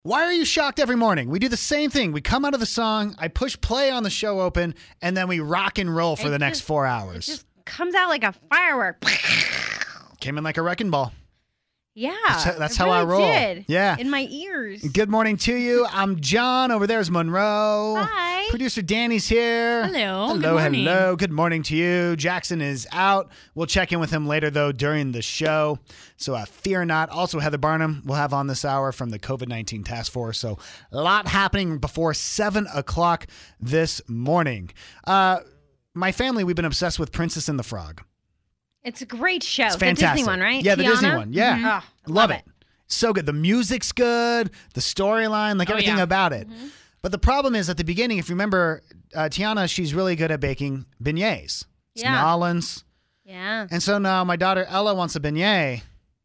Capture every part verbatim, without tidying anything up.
Why are you shocked every morning? We do the same thing. We come out of the song, I push play on the show open, and then we rock and roll for It the next just- four It hours. just comes out like a firework. Came in like a wrecking ball. Yeah. That's how- that's it how I really roll. Did. Yeah. In my ears. Good morning to you. I'm John. Over there's Monroe. Hi. Producer Danny's here. Hello. Hello, Good morning. hello. Good morning to you. Jackson is out. We'll check in with him later, though, during the show. So uh, fear not. Also, Heather Barnum we'll have on this hour from the COVID nineteen task force. So a lot happening before seven o'clock this morning. Uh, my family, we've been obsessed with Princess and the Frog. It's a great show. It's the fantastic. Disney one, right? Yeah, the Tiana? Disney one. Yeah. Mhm. Oh, Love, love it. So good. The music's good. The storyline, like Oh, everything yeah. about it. Mm-hmm. But the problem is at the beginning, if you remember, uh, Tiana, she's really good at baking beignets. It's Yeah. New Orleans. Yeah. And so now my daughter Ella wants a beignet.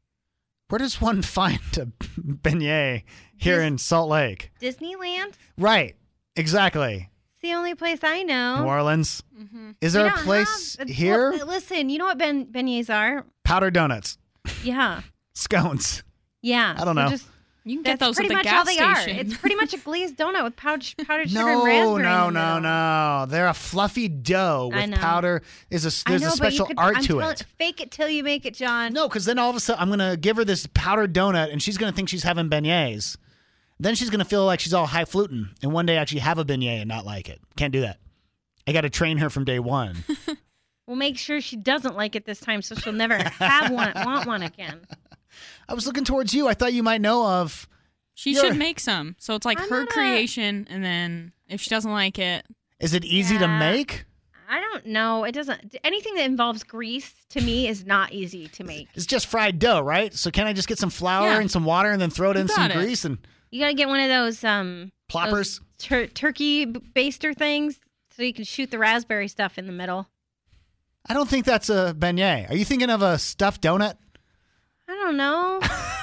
Where does one find a beignet here Dis- in Salt Lake? Disneyland? Right. Exactly. It's the only place I know. New Orleans. Mm-hmm. Is We there a don't place have- here? Well, listen, you know what ben, beignets are? Powdered donuts. Yeah. Scones. Yeah. I don't so know. Just, You can get that's those pretty at the much gas all they station. are. It's pretty much a glazed donut with powdered, powdered sugar and No, raspberry. no, in the no, middle. no. They're a fluffy dough I with know. powder. Is a I there's know, a but special you could, art I'm to telling- it. Fake it till you make it, John. No, because then all of a sudden I'm gonna give her this powdered donut, and she's gonna think she's having beignets. Then she's gonna feel like she's all high fluting, and one day actually have a beignet and not like it. Can't do that. I got to train her from day one. We'll make sure she doesn't like it this time, so she'll never have one, want one again. I was looking towards you. I thought you might know of. She You're- should make some. So it's like I'm her not a- creation, and then if she doesn't like it, Is it easy to Yeah. make? I don't know. It doesn't. Anything that involves grease to me is not easy to make. It's just fried dough, right? So can I just get some flour Yeah. and some water and then throw it You in some got it. grease and You got to get one of those um ploppers? those tur- turkey b- baster things so you can shoot the raspberry stuff in the middle. I don't think that's a beignet. Are you thinking of a stuffed donut? I don't know.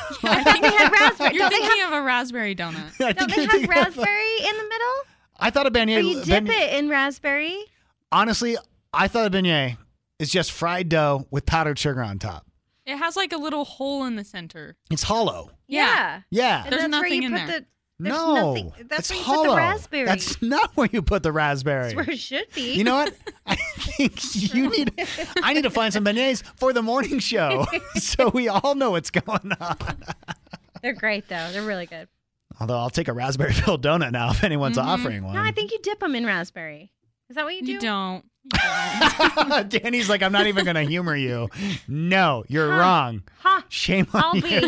I think they had raspberry. You're Don't they thinking of a raspberry donut. I Don't think they you're have thinking of a- raspberry in the middle? I thought a beignet. Or you dip beignet- it in raspberry? Honestly, I thought a beignet is just fried dough with powdered sugar on top. It has like a little hole in the center. It's hollow. Yeah. Yeah. And There's that's where nothing you in put there. The, there's no, nothing. That's it's where you hollow. put the raspberry. That's not where you put the raspberry. That's where it should be. You know what? I think you need. I need to find some beignets for the morning show, so we all know what's going on. They're great though. They're really good. Although I'll take a raspberry filled donut now if anyone's Mhm. offering one. No, I think you dip them in raspberry. Is that what you do? You don't. Danny's like, I'm not even going to humor you. No, you're Huh. wrong. Huh. Shame on I'll you. be.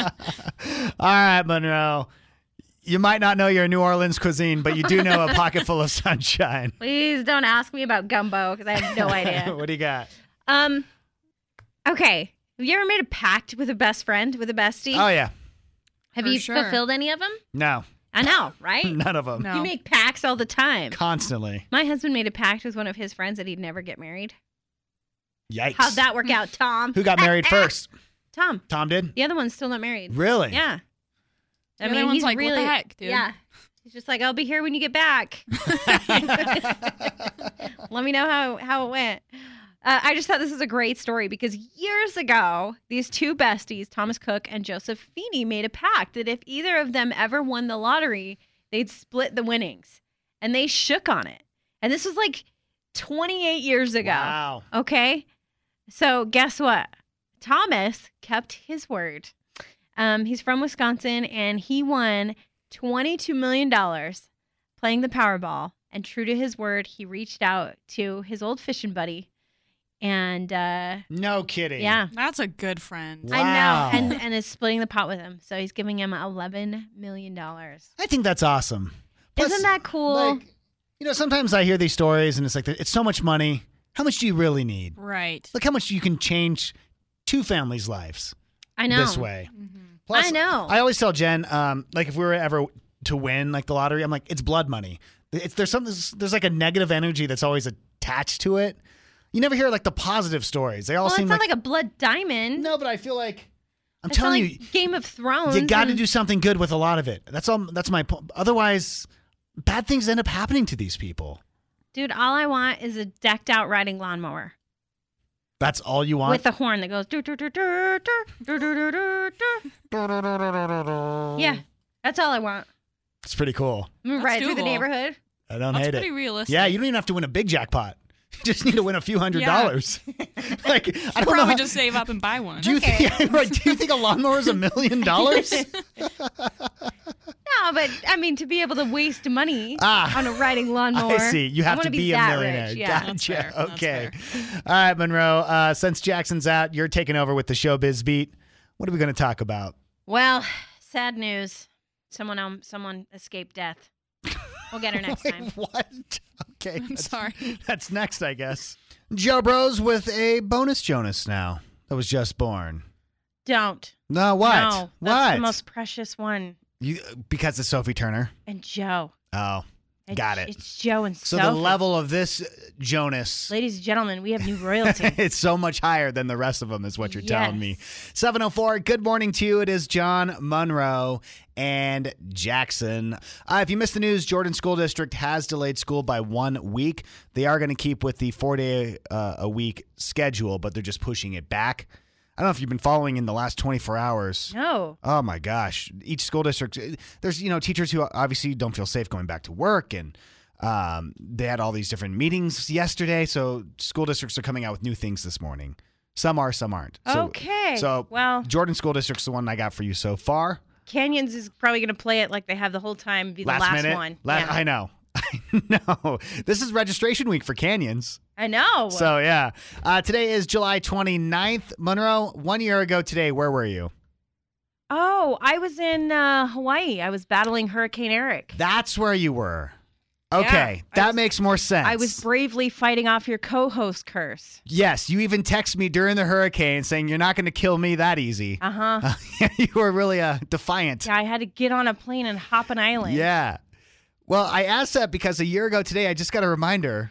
All right, Monroe. You might not know your New Orleans cuisine, but you do know a pocket full of sunshine. Please don't ask me about gumbo because I have no idea. What do you got? Um. Okay. Have you ever made a pact with a best friend, with a bestie? Oh, yeah. have for you sure. fulfilled any of them? No, I know, right? none of them. No. You make pacts all the time. Constantly. My husband made a pact with one of his friends that he'd never get married. Yikes. How'd that work out, Tom? Who got married first? Tom. Tom did? The other one's still not married. Really? Yeah. I The other mean, one's he's like, what the really, heck, dude? Yeah. He's just like, I'll be here when you get back. Let me know how, how it went. Uh, I just thought this was a great story because years ago, these two besties, Thomas Cook and Joseph Feeney, made a pact that if either of them ever won the lottery, they'd split the winnings. And they shook on it. And this was like twenty-eight years ago. Wow. Okay. So guess what? Thomas kept his word. Um, he's from Wisconsin and he won twenty-two million dollars playing the Powerball. And true to his word, he reached out to his old fishing buddy. And uh, No kidding. yeah, That's a good friend. Wow. I know. And, and is splitting the pot with him. So he's giving him eleven million dollars. I think that's awesome. Plus, Isn't that cool? Like, you know, sometimes I hear these stories and it's like, it's so much money. How much do you really need? Right. Look how much you can change two families' lives I know. this way. Mm-hmm. Plus, I know. I always tell Jen, um, like if we were ever to win like the lottery, I'm like, it's blood money. It's there's something there's like a negative energy that's always attached to it. You never hear like the positive stories. They all Well, seem it's not like, like a blood diamond. no, but I feel like I'm It's not telling like you, Game of Thrones. you got to and- do something good with a lot of it. That's all. That's my point. Otherwise, bad things end up happening to these people. Dude, all I want is a decked out riding lawnmower That's all you want. with a horn that goes. "Dur, dur, dur, dur, dur, dur, dur, dur, dur, dur." Yeah, That's all I want. It's pretty cool. I'm That's right through the doable. neighborhood. I don't That's hate pretty it. realistic. Yeah, you don't even have to win a big jackpot. You just need to win a few hundred Yeah. dollars. Like, I don't know. Probably How, just save up and buy one. do you Okay. think? Right, do you think a lawnmower is a million dollars? No, but I mean, to be able to waste money Ah, on a riding lawnmower. I see. You I have wanna to be, a that millionaire. Rich. Yeah. That's Gotcha. fair. That's Okay. All right, Monroe. Uh, since Jackson's out, you're taking over with the Showbiz Beat. What are we going to talk about? Well, sad news. Someone um, someone escaped death. We'll get her next Wait, time. what? Okay. I'm that's- sorry. That's next, I guess. Joe Bros with a bonus Jonas now that was just born. Don't. No, what? No, that's what? the most precious one. You because it's Sophie Turner. And Joe. Oh, It's- got it. It's Joe and So Sophie. the level of this uh, Jonas, Ladies and gentlemen, we have new royalty. it's so much higher than the rest of them, is what you're telling me. Yes. seven oh four. Good morning to you. It is John Monroe and Jackson. Uh, if you missed the news, Jordan School District has delayed school by one week. They are going to keep with the four day uh, a week schedule, but they're just pushing it back. I don't know if you've been following in the last twenty-four hours. No. Oh my gosh. Each school district, there's, you know, teachers who obviously don't feel safe going back to work, and um, they had all these different meetings yesterday. So school districts are coming out with new things this morning. Some are, some aren't. So, Okay. So well, Jordan School District's the one I got for you so far. Canyons is probably going to play it like they have the whole time, be the Last, last, minute. one. La- Yeah. I know. I know. This is registration week for Canyons. I know. So yeah. Uh, today is July twenty-ninth. Monroe, one year ago today, where were you? Oh, I was in uh, Hawaii. I was battling Hurricane Eric. That's where you were. Okay, Yeah, I that was- makes more sense. I was bravely fighting off your co-host curse. Yes, you even text me during the hurricane saying you're not going to kill me that easy. Uh huh. You were really uh, defiant. Yeah, I had to get on a plane and hop an island. Yeah. Well, I asked that because a year ago today, I just got a reminder,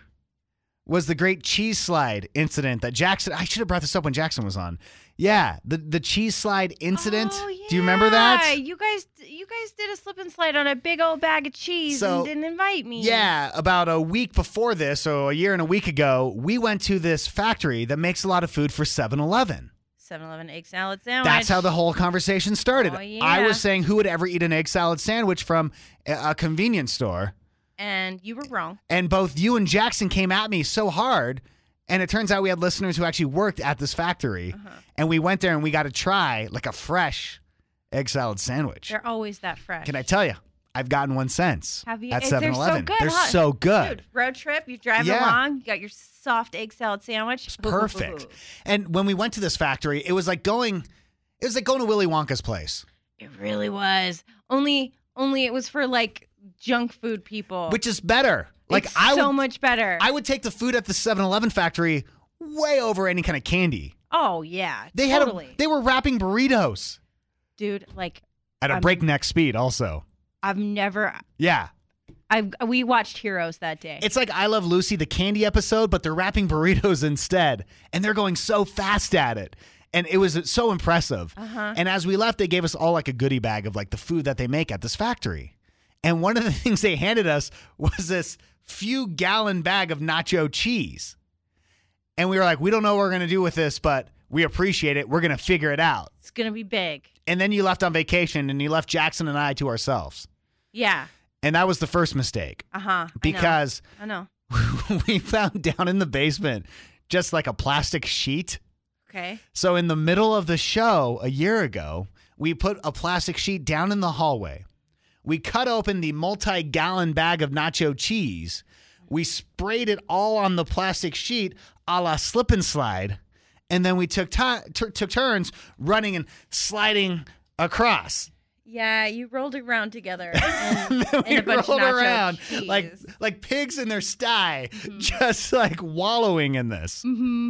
was the great cheese slide incident that Jackson, I should have brought this up when Jackson was on. Yeah, the, the cheese slide incident. Oh, Do you remember that? yeah. You guys, you guys did a slip and slide on a big old bag of cheese So, and didn't invite me. Yeah, about a week before this, so a year and a week ago, we went to this factory that makes a lot of food for seven eleven. seven eleven egg salad sandwich. That's how the whole conversation started. Oh, yeah. I was saying who would ever eat an egg salad sandwich from a, a convenience store, And you were wrong. and both you and Jackson came at me so hard, and it turns out we had listeners who actually worked at this factory, Uh-huh. and we went there and we got to try like a fresh egg salad sandwich. They're always that fresh. Can I tell you? I've gotten one since. Have you? At They're so seven eleven. good, They're huh? so good. Dude, road trip, you drive Yeah. along, you got your soft egg salad sandwich. It's perfect. And when we went to this factory, it was like going, it was like going to Willy Wonka's place, It really was. Only, only it was for like junk food people. which is better. Like It's I so would, much better. I would take the food at the seven eleven factory way over any kind of candy. oh yeah, They totally. had a, they were wrapping burritos Dude, like at a I'm- breakneck speed also. I've never. Yeah. I we watched Heroes that day. It's like I Love Lucy, the candy episode, but they're wrapping burritos instead. And they're going so fast at it. And it was so impressive. Uh-huh. And as we left, they gave us all like a goodie bag of like the food that they make at this factory. And one of the things they handed us was this few gallon bag of nacho cheese. And we were like, we don't know what we're going to do with this, but we appreciate it. We're going to figure it out. It's gonna be big. And then you left on vacation and you left Jackson and I to ourselves. Yeah. And that was the first mistake Uh huh. because I know. we found down in the basement just like a plastic sheet. Okay. So in the middle of the show a year ago, we put a plastic sheet down in the hallway. We cut open the multi-gallon bag of nacho cheese. We sprayed it all on the plastic sheet a la slip and slide. And then we took ti- t- took turns running and sliding across. Yeah, you rolled around together And and, then we and a bunch rolled of nacho around cheese. like like pigs in their sty, just like wallowing in this. hmm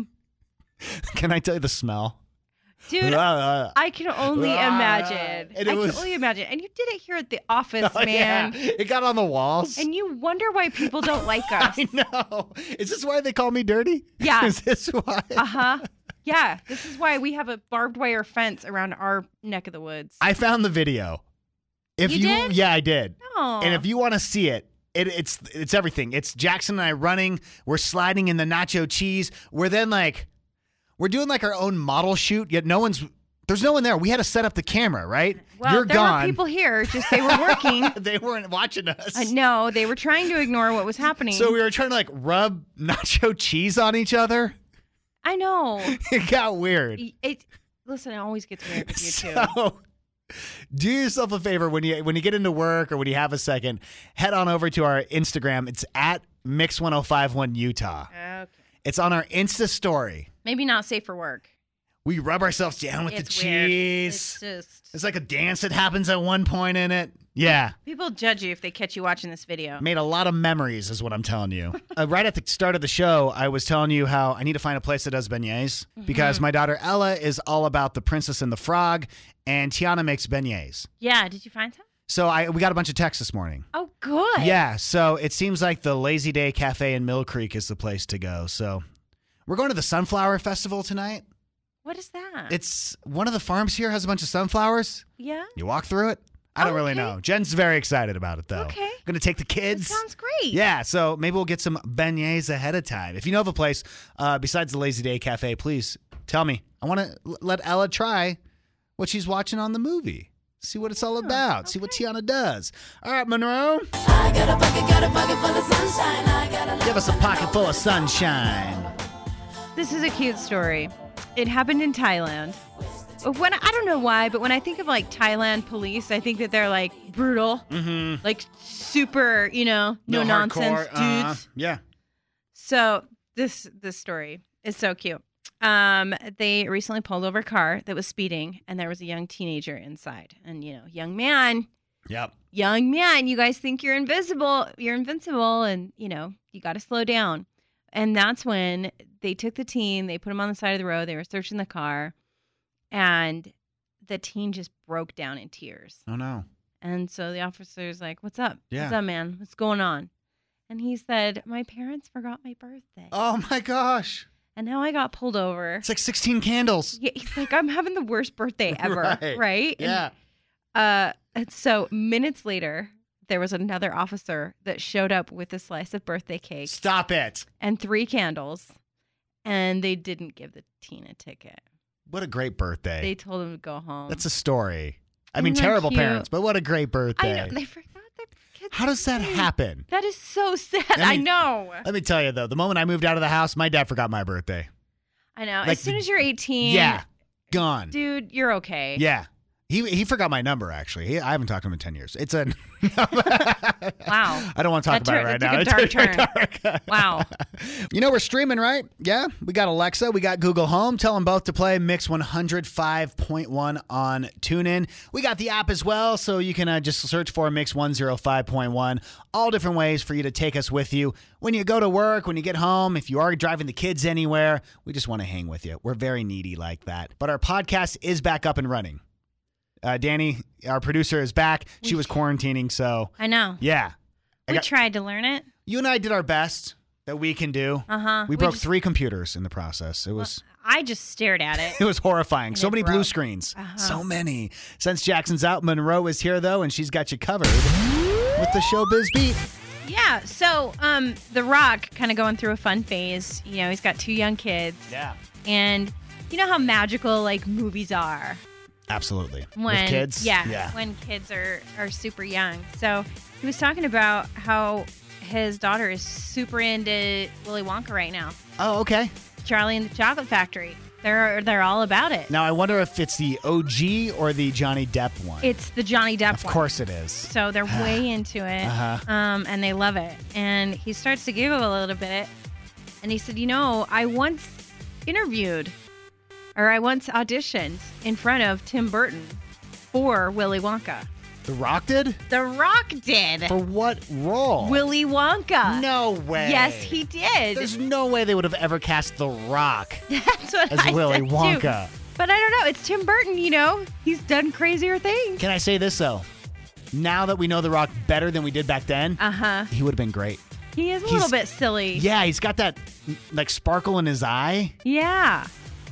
Can I tell you the smell? Dude, Uh, I can only Ah, imagine. and I it was- can only imagine. And you did it here at the office, oh, man. yeah. It got on the walls. And you wonder why people don't like us. I know. Is this why they call me dirty? Yeah. Is this why? Uh huh. Yeah, this is why we have a barbed wire fence around our neck of the woods. I found the video. If You you, did? yeah, I did. Oh. And if you want to see it, it, it's it's everything. It's Jackson and I running. We're sliding in the nacho cheese. We're then like, we're doing like our own model shoot. Yet no one's There's no one there. We had to set up the camera, right? Well, You're there gone. were people here, just they were working. They weren't watching us. Uh, no, they were trying to ignore what was happening. So we were trying to like rub nacho cheese on each other. I know. It got weird. It, it- listen, it always gets weird with you too. So, do yourself a favor when you when you get into work or when you have a second, head on over to our Instagram. It's at Mix one oh five one Utah. Okay. It's on our Insta story. Maybe not safe for work. We rub ourselves down with It's the weird. cheese. It's just It's like a dance that happens at one point in it. Yeah. people judge you if they catch you watching this video. Made a lot of memories is what I'm telling you. uh, right at the start of the show, I was telling you how I need to find a place that does beignets because my daughter Ella is all about the Princess and the Frog, and Tiana makes beignets. Yeah, did you find some? So I we got a bunch of texts this morning. Oh, good. Yeah, so it seems like the Lazy Day Cafe in Mill Creek is the place to go. So we're going to the Sunflower Festival tonight. What is that? It's one of the farms here has a bunch of sunflowers. yeah. You walk through it. I don't Oh, really okay. know. Jen's very excited about it, though. Okay. Going to take the That kids. sounds great. Yeah, so maybe we'll get some beignets ahead of time. If you know of a place uh, besides the Lazy Day Cafe, please tell me. I want to l- let Ella try what she's watching on the movie. See what it's all about. See what Tiana does. All right, Monroe. I got a pocket, got a pocket full of sunshine. I got a Give us a pocket full of sunshine. This is a cute story. It happened in Thailand. When I don't know why, but when I think of like Thailand police, I think that they're like brutal, Mm-hmm. like super, you know, no, nonsense hardcore, dudes. uh, yeah. So this this story is so cute. Um, they recently pulled over a car that was speeding, and there was a young teenager inside. And you know, young man, Yep. young man, you guys think you're invisible, you're invincible, and you know, you got to slow down. And that's when they took the teen, they put him on the side of the road, they were searching the car, and the teen just broke down in tears. Oh, no. And so the officer's like, "What's up? Yeah. What's up, man? What's going on?" And he said, "My parents forgot my birthday, Oh, my gosh. and now I got pulled over." It's like sixteen candles. Yeah, he's like, "I'm having the worst birthday ever, Right. right?" Yeah. And, uh, and so minutes later, there was another officer that showed up with a slice of birthday cake Stop it. and three candles, and they didn't give the teen a ticket. What a great birthday. They told him to go home. That's a story. I Isn't mean, that terrible cute? parents, but what a great birthday. I know they forgot their kids. How does that happen? That is so sad. I I, mean- know. Let me tell you, though, the moment I moved out of the house, my dad forgot my birthday. I know. like as soon the- as you're eighteen, Yeah. Gone. dude, you're okay. Yeah. He he forgot my number, actually. He, I haven't talked to him in ten years. It's a. Wow. I don't want to talk That about tur- it right that now. took a It's very dark dark. Wow. You know, we're streaming, right? Yeah. We got Alexa. We got Google Home. Tell them both to play Mix one oh five point one on TuneIn. We got the app as well, so you can uh, just search for Mix one oh five point one. All different ways for you to take us with you. When you go to work, when you get home, if you are driving the kids anywhere, we just want to hang with you. We're very needy like that. But our podcast is back up and running. Uh, Danny, our producer, is back. She was quarantining, so I know. yeah. I We got- tried to learn it. you and I did our best that we can do. Uh huh. We broke three computers in the process. It was I just stared at it. it was horrifying. And So it many blue broke. screens. Uh-huh. So many. Since Jackson's out, Monroe is here though, and she's got you covered with the Showbiz Beat. Yeah. So, um, The Rock kind of going through a fun phase. You know, he's got two young kids, Yeah. and you know how magical like movies are Absolutely. when with kids. yeah, Yeah. when kids are are super young. So he was talking about how his daughter is super into Willy Wonka right now. Oh, okay. Charlie and the Chocolate Factory. They're they're all about it. Now I wonder if it's the O G or the Johnny Depp one. It's the Johnny Depp of one. course it is. So they're way into it, Uh-huh. um, and they love it. And he starts to giggle a little bit, and he said, "You know, I once interviewed, or I once auditioned in front of Tim Burton for Willy Wonka. The Rock did? The Rock did For what role? Willy Wonka. No way. Yes, he did. There's no way they would have ever cast The Rock That's what as I Willy said too. Wonka. But I don't know. It's Tim Burton. You know, he's done crazier things. Can I say this though? Now that we know The Rock better than we did back then, Uh huh. he would have been great. He is a He's- little bit silly. Yeah, he's got that like sparkle in his eye. Yeah.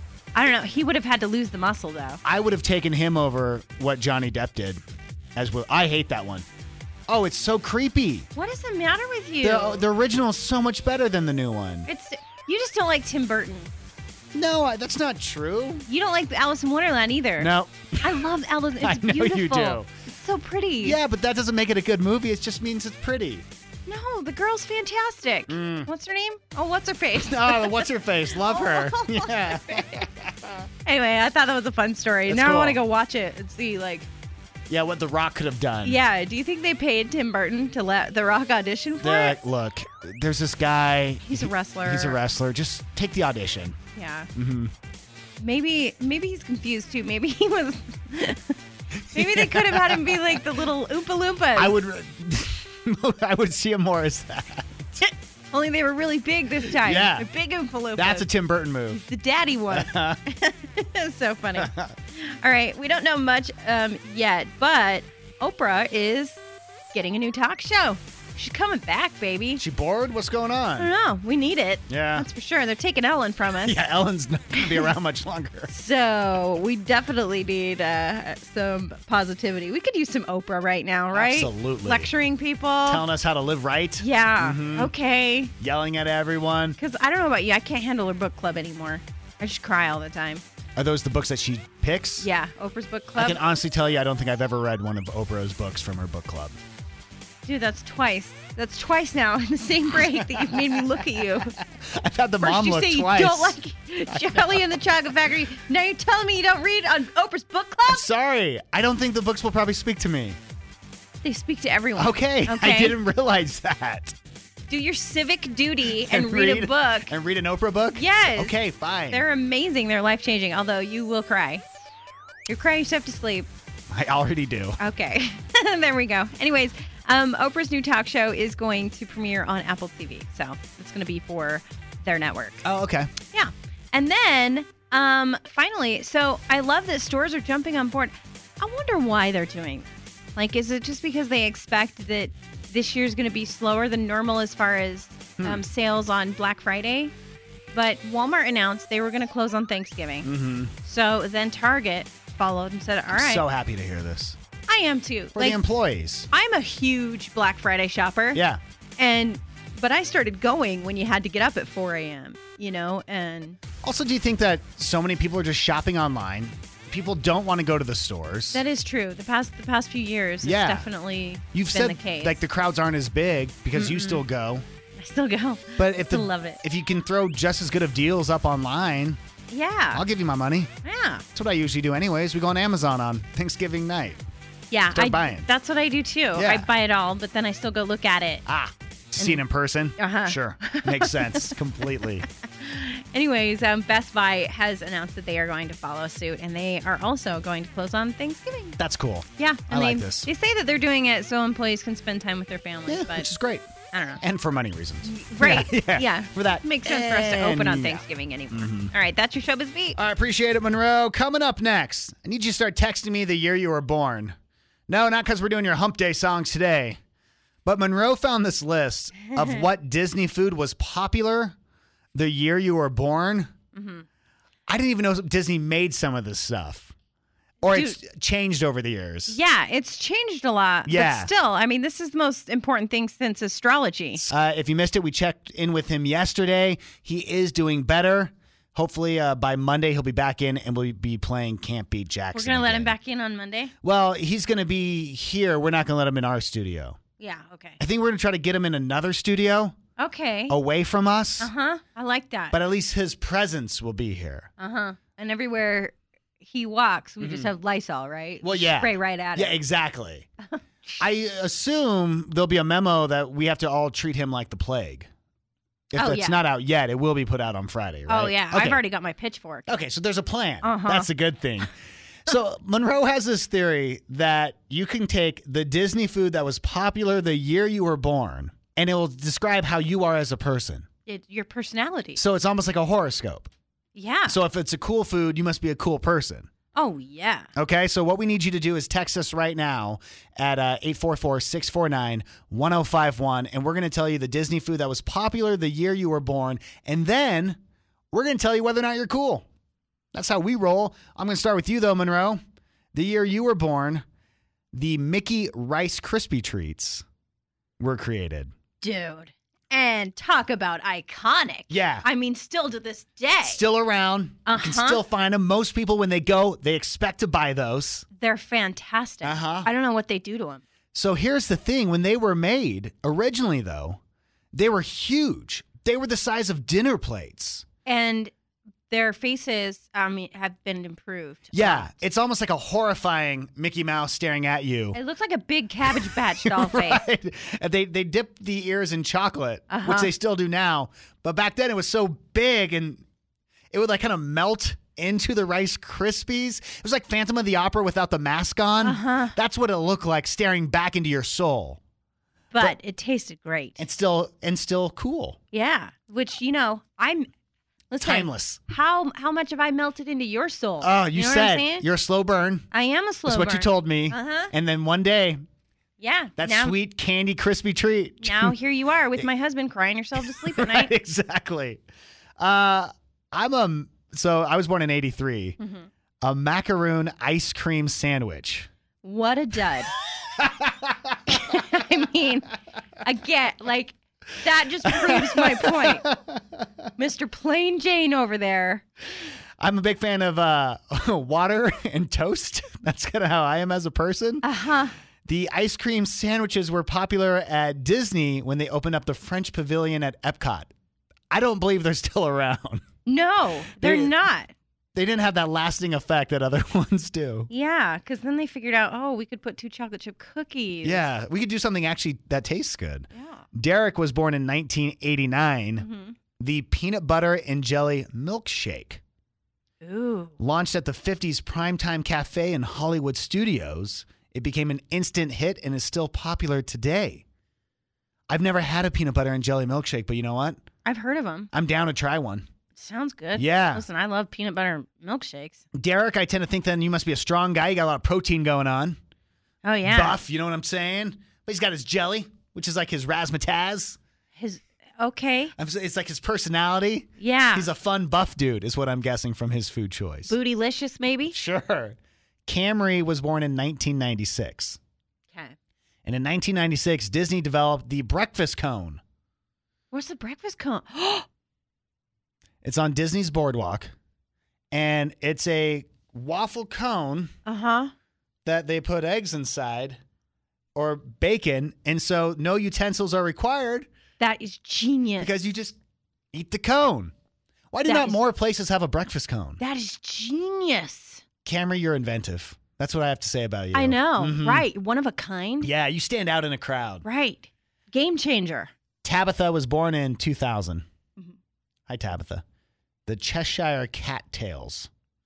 I don't know. He would have had to lose the muscle though. I would have taken him over what Johnny Depp did. As well, I hate that one. Oh, it's so creepy. What is the matter with you? The the original is so much better than the new one. It's you just don't like Tim Burton. No, I- that's not true. You don't like Alice in Wonderland either. No. I love Alice. It's I know beautiful. you do. It's so pretty. Yeah, but that doesn't make it a good movie. It just means it's pretty. No, the girl's fantastic. Mm. What's her name? Oh, what's her face? Oh, what's her face? Love her. Oh, Yeah. Anyway, I thought that was a fun story. That's now I want to cool. go watch it and see, like, Yeah, what The Rock could have done. yeah. Do you think they paid Tim Burton to let The Rock audition for They're it? like, look, there's this guy. He's a wrestler. He's a wrestler. Just take the audition. Yeah. Mm-hmm. Maybe, maybe he's confused too. Maybe he was. Maybe they could have had him be like the little Oompa Loompas. I would, I would see him more as that. Only they were really big this time. Yeah. They're big Oompa Loompas. That's a Tim Burton move. the daddy one. It's so funny. All right, we don't know much um, yet, but Oprah is getting a new talk show. She's coming back, baby. She bored? What's going I don't on? know. We need it. Yeah. That's for sure. They're taking Ellen from us. Yeah, Ellen's not going to be around much longer. So we definitely need uh, some positivity. We could use some Oprah right now, right? Absolutely. Lecturing people. Telling us how to live right. Yeah. Mhm. Okay. Yelling at everyone. Because I don't know about you. I can't handle her book club anymore. I just cry all the time. Are those the books that she picks? Yeah. Oprah's book I club. can honestly tell you, I don't think I've ever read one of Oprah's books from her book club. Dude, that's twice. That's twice now in the same break that you've made me look at you. I've had the First mom you look say twice. you don't like Charlie and the Chocolate Factory. Now you're telling me you don't read on Oprah's book club? I'm sorry. I don't think the books will probably speak to me. They speak to everyone. Okay. Okay. I didn't realize that. Do your civic duty and, read, a book. And read an Oprah book? Yes. Okay, fine. They're amazing. They're life changing. Although you will cry. You're crying yourself to sleep. I already do. Okay. There we go. Anyways, um, Oprah's new talk show is going to premiere on Apple T V. So it's going to be for their network. Oh, okay. Yeah. And then um, finally, so I love that stores are jumping on board. I wonder why they're doing this. Like, is it just because they expect that this year's going to be slower than normal as far as Hmm. um, sales on Black Friday? But Walmart announced they were going to close on Thanksgiving. Mm-hmm. So then Target followed and said, all right, So happy to hear this. I am too. For Like, the employees. I'm a huge Black Friday shopper. Yeah. And, but I started going when you had to get up at four a.m., you know, and Also, do you think that so many people are just shopping online? People don't want to go to the stores. that is true. The past the past few years, Yeah. it's definitely You've been said the case. like the crowds aren't as big because you still go. I still go. But if the, Still love it. if you can throw just as good of deals up online, Yeah. I'll give you my money. yeah. That's what I usually do anyways. We go on Amazon on Thanksgiving night. Yeah. Start I, buying. That's what I do too. Yeah. I buy it all, but then I still go look at it. Ah, see it in person? Uh-huh. Sure. Makes sense completely. Anyways, um, Best Buy has announced that they are going to follow suit, and they are also going to close on Thanksgiving. That's cool. Yeah. I And like they, this. they say that they're doing it so employees can spend time with their families, Yeah, but which is great. I don't know. And for money reasons. Right. Yeah. Yeah. For that. Makes sense for us to open on And- Thanksgiving anymore. Mhm. All right, that's your Showbiz Beat. I appreciate it, Monroe. Coming up next, I need you to start texting me the year you were born. No, not because we're doing your hump day songs today. But Monroe found this list of what Disney food was popular the year you were born. Mm-hmm. I didn't even know Disney made some of this stuff. Or it's changed over the years. Yeah, it's changed a lot. Yeah. But still, I mean, this is the most important thing since astrology. Uh, if you missed it, we checked in with him yesterday. He is doing better. Hopefully uh, by Monday he'll be back in and we'll be playing Can't Beat Jackson. We're going to let him again. back in on Monday? Well, he's going to be here. We're not going to let him in our studio. Yeah, okay. I think we're going to try to get him in another studio Okay. away from us. Uh-huh. I like that. But at least his presence will be here. Uh-huh. And everywhere he walks, we just have Lysol, right? Mm-hmm. Well, yeah. Spray right at Yeah, it. exactly. I assume there'll be a memo that we have to all treat him like the plague. If Oh, it's yeah. not out yet, it will be put out on Friday, right? Oh, yeah. Okay. I've already got my pitchfork. Okay, so there's a plan. Uh-huh. That's a good thing. So Monroe has this theory that you can take the Disney food that was popular the year you were born, and it will describe how you are as a person. It, your personality. So it's almost like a horoscope. Yeah. So if it's a cool food, you must be a cool person. oh, yeah. Okay, so what we need you to do is text us right now at uh, eight four four, six four nine, one oh five one, and we're going to tell you the Disney food that was popular the year you were born, and then we're going to tell you whether or not you're cool. That's how we roll. I'm going to start with you, though, Monroe. The year you were born, the Mickey Rice Krispie Treats were created. Dude. And talk about iconic. Yeah. I mean, still to this day. Still around. You Uh-huh. can still find them. Most people, when they go, they expect to buy those. They're fantastic. Uh-huh. I don't know what they do to them. So here's the thing. When they were made, originally, though, they were huge. They were the size of dinner plates. And their faces, I mean, have been improved. a Yeah. lot. It's almost like a horrifying Mickey Mouse staring at you. It looks like a big Cabbage Patch doll face. Right. And They they dip the ears in chocolate, Uh-huh. which they still do now. But back then it was so big and it would like kind of melt into the Rice Krispies. It was like Phantom of the Opera without the mask on. Uh-huh. That's what it looked like, staring back into your soul. But it tasted great. And still and still cool. Yeah. Which, you know, I'm. Listen, Timeless. How how much have I melted into your soul? Oh, you, know what I'm said saying? you're a slow burn. I am a slow That's what you burn. told me. Uh-huh. And then one day, Yeah. that now, sweet candy crispy treat. Now here you are with my husband crying yourself to sleep at Right, night. exactly. Uh, I'm a so I was born in eighty-three. Mm-hmm. A macaroon ice cream sandwich. What a dud. I mean, again, like, that just proves my point. Mister Plain Jane over there. I'm a big fan of uh, water and toast. That's kind of how I am as a person. Uh-huh. The ice cream sandwiches were popular at Disney when they opened up the French Pavilion at Epcot. I don't believe they're still around. No, they're They- not. They didn't have that lasting effect that other ones do. Yeah, because then they figured out, oh, we could put two chocolate chip cookies. Yeah, we could do something actually that tastes good. Yeah. Derek was born in nineteen eighty-nine. Mm-hmm. The peanut butter and jelly milkshake. Ooh. Launched at the fifties Primetime Cafe in Hollywood Studios, it became an instant hit and is still popular today. I've never had a peanut butter and jelly milkshake, but you know what? I've heard of them. I'm down to try one. Sounds good. Yeah. Listen, I love peanut butter milkshakes. Derek, I tend to think then you must be a strong guy. You got a lot of protein going on. Oh, yeah. Buff, you know what I'm saying? But he's got his jelly, which is like his razzmatazz. His, okay. I'm s- It's like his personality. Yeah. He's a fun buff dude, is what I'm guessing from his food choice. Bootylicious, maybe? Sure. Camry was born in nineteen ninety-six. Okay. And in nineteen ninety-six, Disney developed the breakfast cone. Where's the breakfast cone? It's on Disney's Boardwalk. And it's a waffle cone Uh-huh. that they put eggs inside or bacon. And so no utensils are required That is genius. because you just eat the cone. Why do That not is- more places have a breakfast cone? That is genius. Camry, you're inventive. That's what I have to say about you. I know. Mhm. Right. One of a kind. Yeah, you stand out in a crowd. Right. Game changer. Tabitha was born in two thousand. Mhm. Hi, Tabitha. The Cheshire Cattails.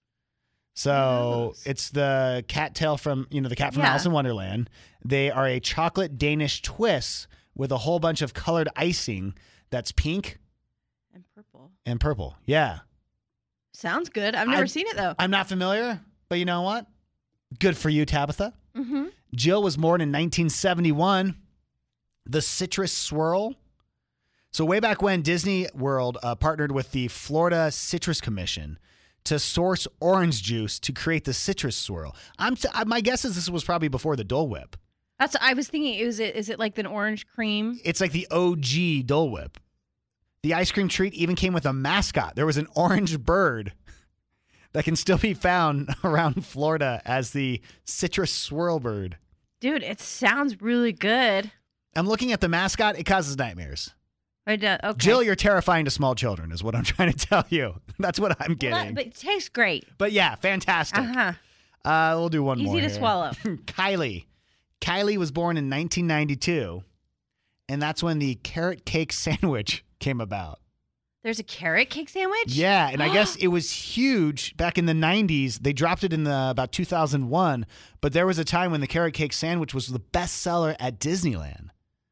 So Yes. it's the cattail from, you know, the cat from Yeah. Alice in Wonderland. They are a chocolate Danish twist with a whole bunch of colored icing that's pink And purple. and purple. Yeah. Sounds good. I've never I- seen it, though. I'm not familiar, but you know what? Good for you, Tabitha. Mm-hmm. Jill was born in nineteen seventy-one. The Citrus Swirl. So way back when, Disney World uh, partnered with the Florida Citrus Commission to source orange juice to create the Citrus Swirl. I'm t- my guess is this was probably before the Dole Whip. That's. I was thinking. Is it? Is it like an orange cream? It's like the O G Dole Whip. The ice cream treat even came with a mascot. There was an orange bird that can still be found around Florida as the Citrus Swirl bird. Dude, it sounds really good. I'm looking at the mascot. It causes nightmares. I do, okay. Jill, you're terrifying to small children, is what I'm trying to tell you. That's what I'm Well, getting. that- but it tastes great. But yeah, fantastic. Uh huh. Uh, we'll do one Easy more. to here. swallow. Kylie. Kylie was born in nineteen ninety-two, and that's when the carrot cake sandwich came about. There's a carrot cake sandwich? Yeah, and I guess it was huge back in the nineties. They dropped it in the about two thousand one, but there was a time when the carrot cake sandwich was the best seller at Disneyland.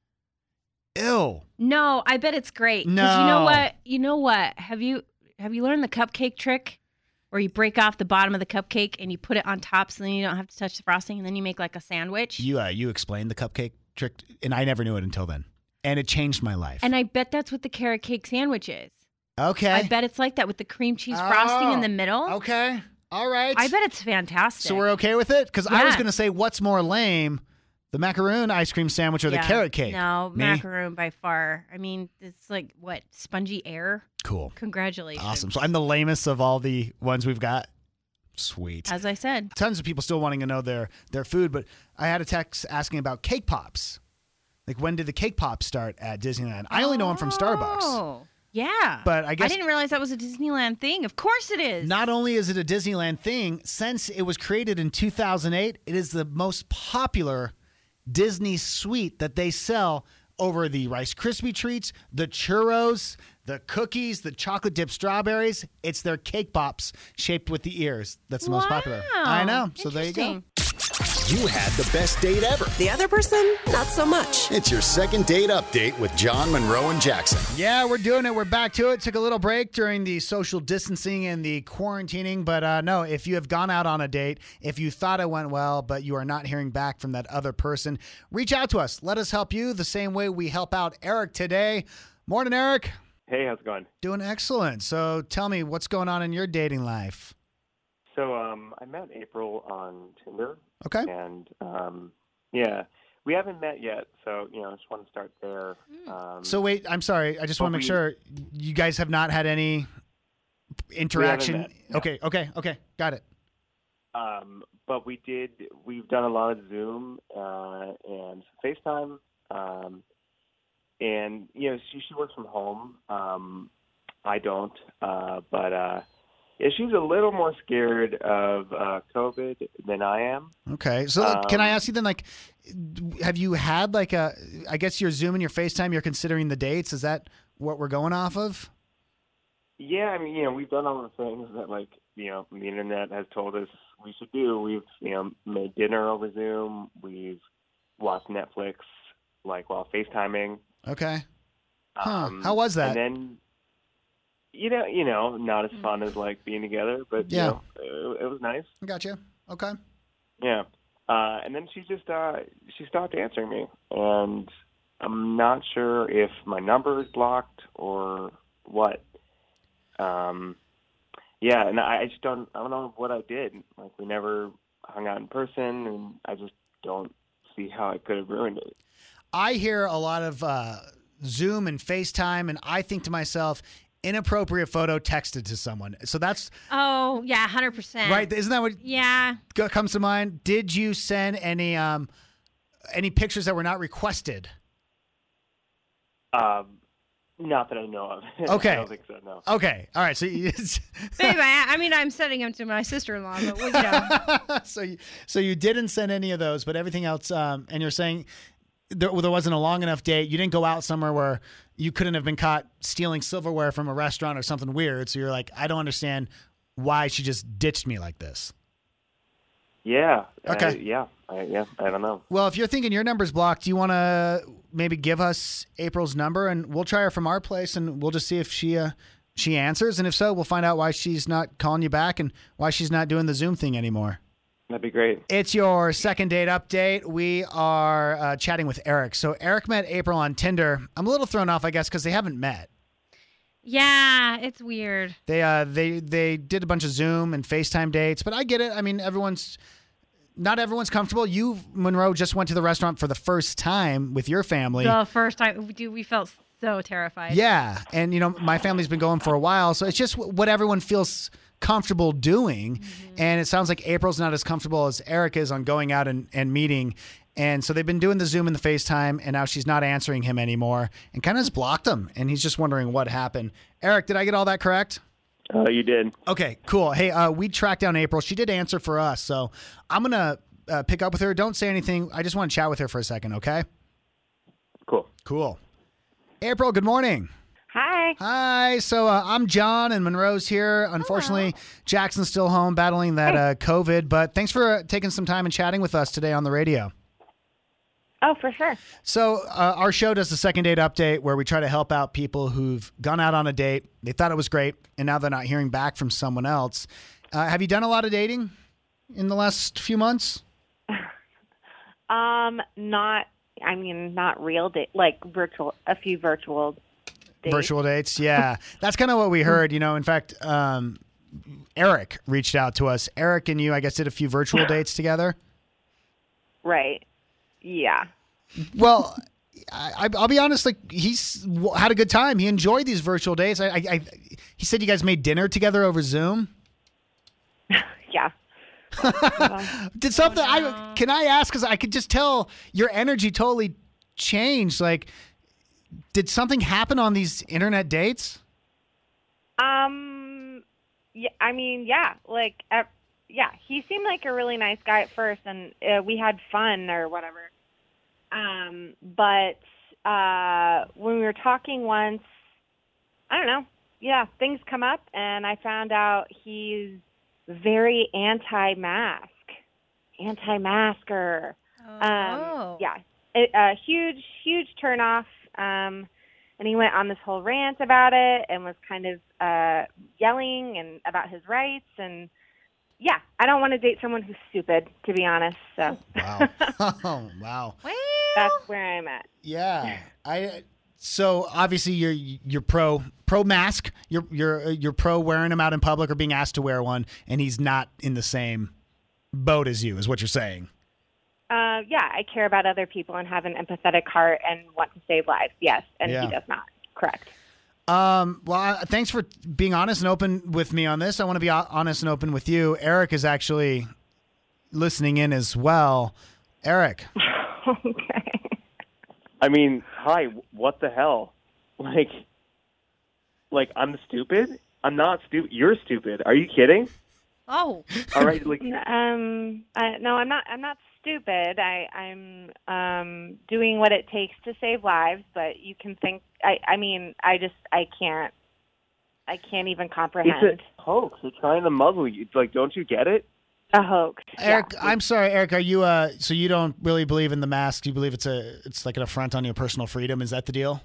Ew. No, I bet it's great. 'Cause you No. know what? You know what? Have you have you learned the cupcake trick? Where you break off the bottom of the cupcake and you put it on top so then you don't have to touch the frosting and then you make like a sandwich? You uh, you explained the cupcake trick, and I never knew it until then, and it changed my life. And I bet that's what the carrot cake sandwich is. okay. I bet it's like that with the cream cheese frosting in Oh, the middle. Okay. All right. I bet it's fantastic. So we're okay with it? Because I was Yeah. going to say, what's more lame The macaroon ice cream sandwich or the Yeah. carrot cake? No, Me? macaroon by far. I mean, it's like what spongy air. Cool. Congratulations. Awesome. So I'm the lamest of all the ones we've got. Sweet. As I said. Tons of people still wanting to know their their food, but I had a text asking about cake pops. Like, when did the cake pops start at Disneyland? I only know them from Starbucks. Oh, yeah. But I guess- I didn't realize that was a Disneyland thing. Of course it is. Not only is it a Disneyland thing, since it was created in two thousand eight, it is the most popular Disney sweet that they sell over the Rice Krispie treats, the churros, the cookies, the chocolate dipped strawberries. It's their cake pops shaped with the ears. That's the most popular. Wow. I know. So there you go. Interesting. You had the best date ever. The other person, not so much. It's your second date update with John Monroe and Jackson. Yeah, we're doing it. We're back to it. Took a little break during the social distancing and the quarantining. But uh, no, if you have gone out on a date, if you thought it went well, but you are not hearing back from that other person, reach out to us. Let us help you the same way we help out Eric today. Morning, Eric. Hey, how's it going? Doing excellent. So tell me, what's going on in your dating life? So um, I met April on Tinder, Okay. and um, yeah, we haven't met yet. So you know, I just want to start there. Um, So wait, I'm sorry. I just want to but make we- sure you guys have not had any interaction. met, no. Okay, okay, okay. Got it. um, but we did. We've done a lot of Zoom uh, and FaceTime, um, and you know, she she works from home. Um, I don't, uh, but. Uh, Yeah, she's a little more scared of uh, COVID than I am. Okay. So like, can I Um, ask you then, like, have you had like a, I guess your Zoom and your FaceTime, you're considering the dates. Is that what we're going off of? Yeah, I mean, you know, we've done all the things that, like, you know, the internet has told us we should do. We've, you know, made dinner over Zoom. We've watched Netflix, like, while FaceTiming. Okay. Huh. Um, How was that? And then, you know, you know, not as fun as, like, being together, but, Yeah. you know, it, it was nice. I got you. Okay. Yeah. Uh, and then she just, uh, she stopped answering me. And I'm not sure if my number is blocked or what. Um, yeah, and I, I just don't, I don't know what I did. Like, we never hung out in person, and I just don't see how I could have ruined it. I hear a lot of uh, Zoom and FaceTime, and I think to myself, inappropriate photo texted to someone. So that's Oh, yeah, one hundred percent. right. Isn't that what Yeah. go- comes to mind? Did you send any um, any pictures that were not requested? Um, not that I know of. Okay. I don't think so, no. Okay. All right. So you, Babe, I, I mean, I'm sending him to my sister-in-law, but, you know. so you, so you didn't send any of those, but everything else. Um, and you're saying there, there wasn't a long enough date. You didn't go out somewhere where you couldn't have been caught stealing silverware from a restaurant or something weird. So you're like, I don't understand why she just ditched me like this. Yeah. Okay. I, yeah. I, yeah. I don't know. Well, if you're thinking your number's blocked, do you want to maybe give us April's number and we'll try her from our place and we'll just see if she uh, she answers. And if so, we'll find out why she's not calling you back and why she's not doing the Zoom thing anymore. That'd be great. It's your second date update. We are uh, chatting with Eric. So Eric met April on Tinder. I'm a little thrown off, I guess, because they haven't met. Yeah, it's weird. They uh they they did a bunch of Zoom and FaceTime dates, but I get it. I mean, everyone's not everyone's comfortable. You, Monroe, just went to the restaurant for the first time with your family. The first time, dude, we felt so terrified. Yeah, and you know, my family's been going for a while, so it's just what everyone feels comfortable doing. Mm-hmm. And it sounds like April's not as comfortable as Eric is on going out and, and meeting. And so they've been doing the Zoom and the FaceTime, and now she's not answering him anymore and kind of has blocked him. And he's just wondering what happened. Eric, did I get all that correct? Uh, you did. Okay, cool. Hey, uh, we tracked down April. She did answer for us. So I'm going to uh, pick up with her. Don't say anything. I just want to chat with her for a second, okay? Cool. Cool. April, good morning. Hi. Hi. So uh, I'm John, and Monroe's here. Unfortunately, Jackson's still home battling that uh, COVID, but thanks for uh, taking some time and chatting with us today on the radio. Oh, for sure. So uh, our show does the second date update where we try to help out people who've gone out on a date. They thought it was great, and now they're not hearing back from someone else. Uh, have you done a lot of dating in the last few months? Um, not. I mean, not real date, like virtual. A few virtual dates. Virtual dates, yeah. That's kind of what we heard. You know, in fact, um, Eric reached out to us. Eric and you, I guess, did a few virtual dates together. Right. yeah. Well, I, I'll be honest. Like he's w- had a good time. He enjoyed these virtual dates. I, I, I, he said you guys made dinner together over Zoom. Yeah. Did something? I can I ask? Because I could just tell your energy totally changed. Like, did something happen on these internet dates? Um, yeah, I mean, yeah, like, uh, yeah, he seemed like a really nice guy at first, and uh, we had fun or whatever. Um, but uh, when we were talking once, I don't know, yeah, things come up, and I found out he's very anti-mask, anti-masker. Oh. Um, yeah, a, a huge, huge turnoff. Um, and he went on this whole rant about it and was kind of uh, yelling and about his rights. And yeah, I don't want to date someone who's stupid, to be honest. So Wow. Oh, wow. Well, that's where I'm at. Yeah. I. So obviously you're you're pro pro mask. You're you're you're pro wearing them out in public or being asked to wear one, and he's not in the same boat as you, is what you're saying. Uh, yeah, I care about other people and have an empathetic heart and want to save lives. Yes, and Yeah. he does not. Correct. Um, well, I- thanks for being honest and open with me on this. I want to be ho- honest and open with you. Eric is actually listening in as well. Eric. Okay. I mean, hi, what the hell? Like, like I'm stupid? I'm not stupid. You're stupid. Are you kidding? oh, All right, like, Um, I, no, I'm not. I'm not stupid. I, I'm um, doing what it takes to save lives. But you can think. I, I mean, I just, I can't. I can't even comprehend it's a hoax. They're trying to muzzle you. It's like, don't you get it? a hoax. Eric, Yeah. I'm sorry, Eric. Are you uh? So you don't really believe in the mask? You believe it's a it's like an affront on your personal freedom? Is that the deal?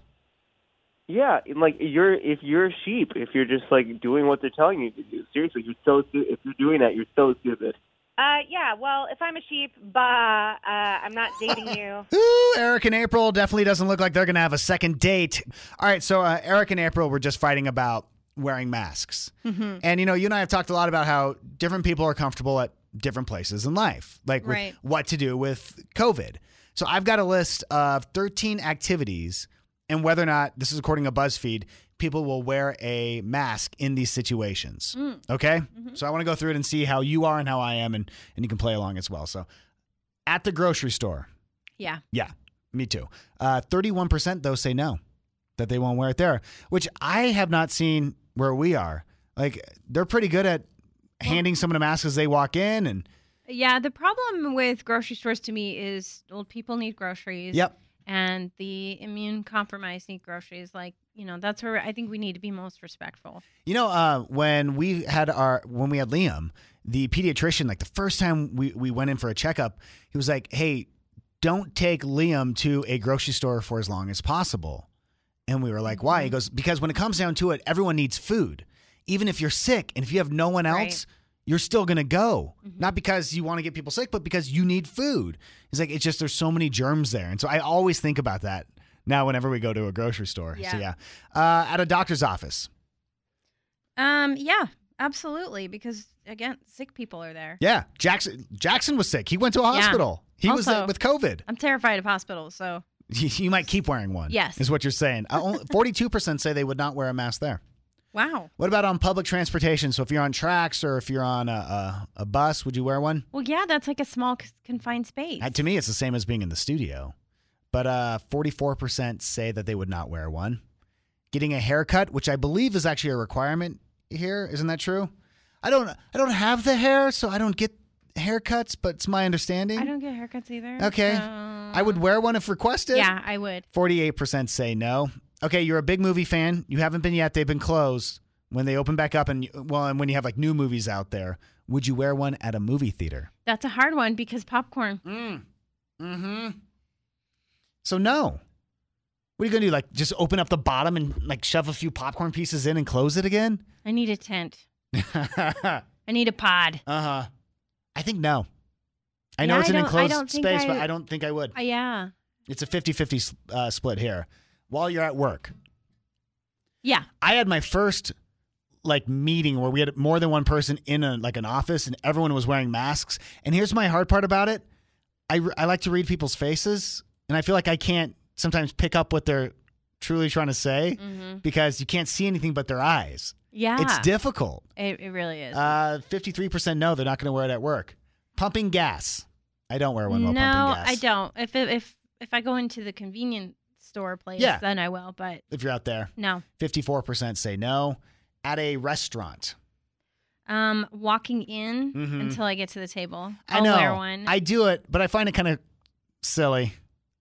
Yeah, and, like you're if you're a sheep, if you're just like doing what they're telling you to do. Seriously, you're so stu- if you're doing that, you're so stupid. Uh, yeah. Well, if I'm a sheep, bah, uh, I'm not dating you. Ooh, Eric and April definitely doesn't look like they're gonna have a second date. All right, so uh, Eric and April were just fighting about wearing masks, and you know, you and I have talked a lot about how different people are comfortable at different places in life, like with Right. what to do with COVID. So I've got a list of thirteen activities and whether or not, this is according to BuzzFeed, people will wear a mask in these situations. Okay? So I want to go through it and see how you are and how I am, and, and you can play along as well. So at the grocery store, yeah. yeah, me too. Uh, thirty-one percent, though, say no, that they won't wear it there, which I have not seen where we are. Like, they're pretty good at handing someone a mask as they walk in. And Yeah, the problem with grocery stores to me is old people need groceries. Yep. And the immune compromised need groceries. Like, you know, that's where I think we need to be most respectful. You know, uh, when we had our when we had Liam, the pediatrician, like the first time we, we went in for a checkup, he was like, hey, don't take Liam to a grocery store for as long as possible. And we were like, why? He goes, because when it comes down to it, everyone needs food. Even if you're sick and if you have no one else, Right. you're still going to go. Not because you want to get people sick, but because you need food. He's like, it's just there's so many germs there. And so I always think about that now whenever we go to a grocery store. So, yeah. Uh, at a doctor's office. Um, yeah, absolutely. Because again, sick people are there. Yeah. Jackson Jackson was sick. He went to a hospital. He was Also- uh, with COVID. I'm terrified of hospitals, so You might keep wearing one. Yes. Is what you're saying. Uh, only forty-two percent say they would not wear a mask there. wow. What about on public transportation? So if you're on tracks or if you're on a, a, a bus, would you wear one? Well, yeah, that's like a small c- confined space. Uh, to me, it's the same as being in the studio. But uh, forty-four percent say that they would not wear one. Getting a haircut, which I believe is actually a requirement here. Isn't that true? I don't I don't have the hair, so I don't get haircuts, but it's my understanding. I don't get haircuts either. Okay. so- I would wear one if requested. Yeah, I would. forty-eight percent say no. Okay, you're a big movie fan. You haven't been yet. They've been closed. When they open back up, and you- well, and when you have like new movies out there, would you wear one at a movie theater? That's a hard one because popcorn. Mm-hmm. So no. What are you gonna do? Like just open up the bottom and like shove a few popcorn pieces in and close it again? I need a tent. uh I need a pod. huh. I think no. I know Yeah, it's I an don't- I enclosed don't think space, I- but I don't think I would. Uh, yeah. It's a fifty-fifty uh, split here. While you're at work, Yeah. I had my first like meeting where we had more than one person in a like an office and everyone was wearing masks. And here's my hard part about it. I, I like to read people's faces, and I feel like I can't sometimes pick up what they're truly trying to say Mm-hmm. because you can't see anything but their eyes. Yeah. It's difficult. It, it really is. Uh, fifty-three percent no, they're not going to wear it at work. Pumping gas. I don't wear one while no, pumping gas. I don't. If it, if if I go into the convenience store place, Yeah. then I will. But If you're out there. no. fifty-four percent say no. At a restaurant. Um, walking in Mhm. until I get to the table, I I'll know. wear one. I do it, but I find it kind of silly.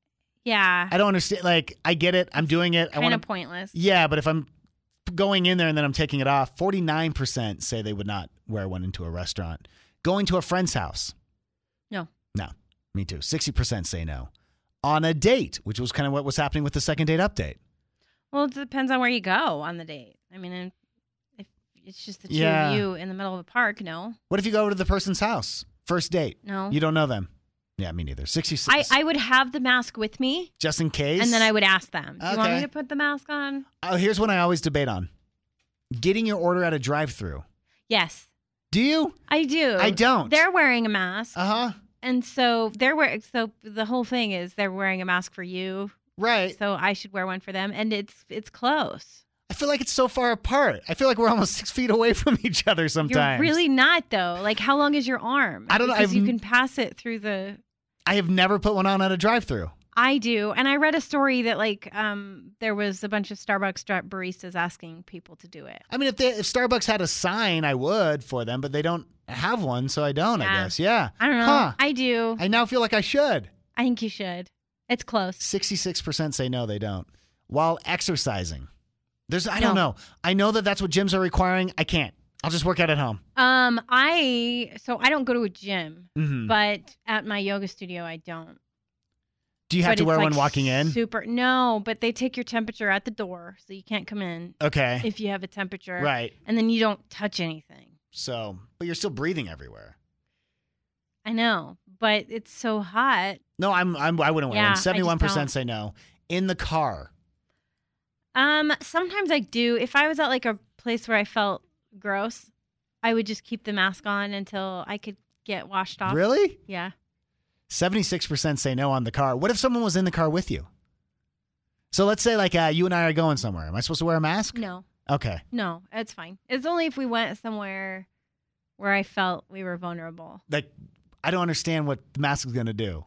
yeah, I don't understand. Like, I get it. I'm doing it. I kind want of to. pointless. Yeah, but if I'm going in there and then I'm taking it off, forty-nine percent say they would not wear one into a restaurant. Going to a friend's house. No. No, me too. sixty percent say no. On a date, which was kind of what was happening with the second date update. Well, it depends on where you go on the date. I mean, if it's just the two Yeah. of you in the middle of a park, no, What if you go over to the person's house? First date. no. You don't know them. Yeah, me neither. sixty-six. I, I would have the mask with me, just in case. and then I would ask them, "Do you want Okay. me to put the mask on?" Oh, here's one I always debate on. Getting your order at a drive-thru. Yes, Do you? I do. I don't. They're wearing a mask, Uh-huh. and so they're wearing. So the whole thing is they're wearing a mask for you. Right. So I should wear one for them, and it's it's close. I feel like it's so far apart. I feel like we're almost six feet away from each other sometimes. You're really not though. Like, how long is your arm? I don't know. Because I've- you can pass it through the. I have never put one on at a drive-thru. I do, and I read a story that like um there was a bunch of Starbucks dra- baristas asking people to do it. I mean, if they, if Starbucks had a sign, I would for them, but they don't have one, so I don't. I Yeah. guess. Yeah. I don't know. Huh. I do. I now feel like I should. I think you should. It's close. Sixty-six percent say no, they don't. While exercising, there's I don't No. know. I know that that's what gyms are requiring. I can't. I'll just work out at home. Um, I so I don't go to a gym, Mhm. but at my yoga studio I don't. Do you have But to it's, wear like, one walking in? Super. No, but they take your temperature at the door, so you can't come in Okay. if you have a temperature. Right. And then you don't touch anything. So, but you're still breathing everywhere. I know, but it's so hot. No, I'm. I'm. I wouldn't wear Yeah, I one. just Seventy-one don't. percent say no. In the car. Um, sometimes I do. If I was at like a place where I felt gross, I would just keep the mask on until I could get washed off. Really? Yeah. Seventy-six percent say no on the car. What if someone was in the car with you? So let's say like uh, you and I are going somewhere. Am I supposed to wear a mask? No, Okay. no, it's fine. It's only if we went somewhere where I felt we were vulnerable. Like, I don't understand what the mask is gonna do.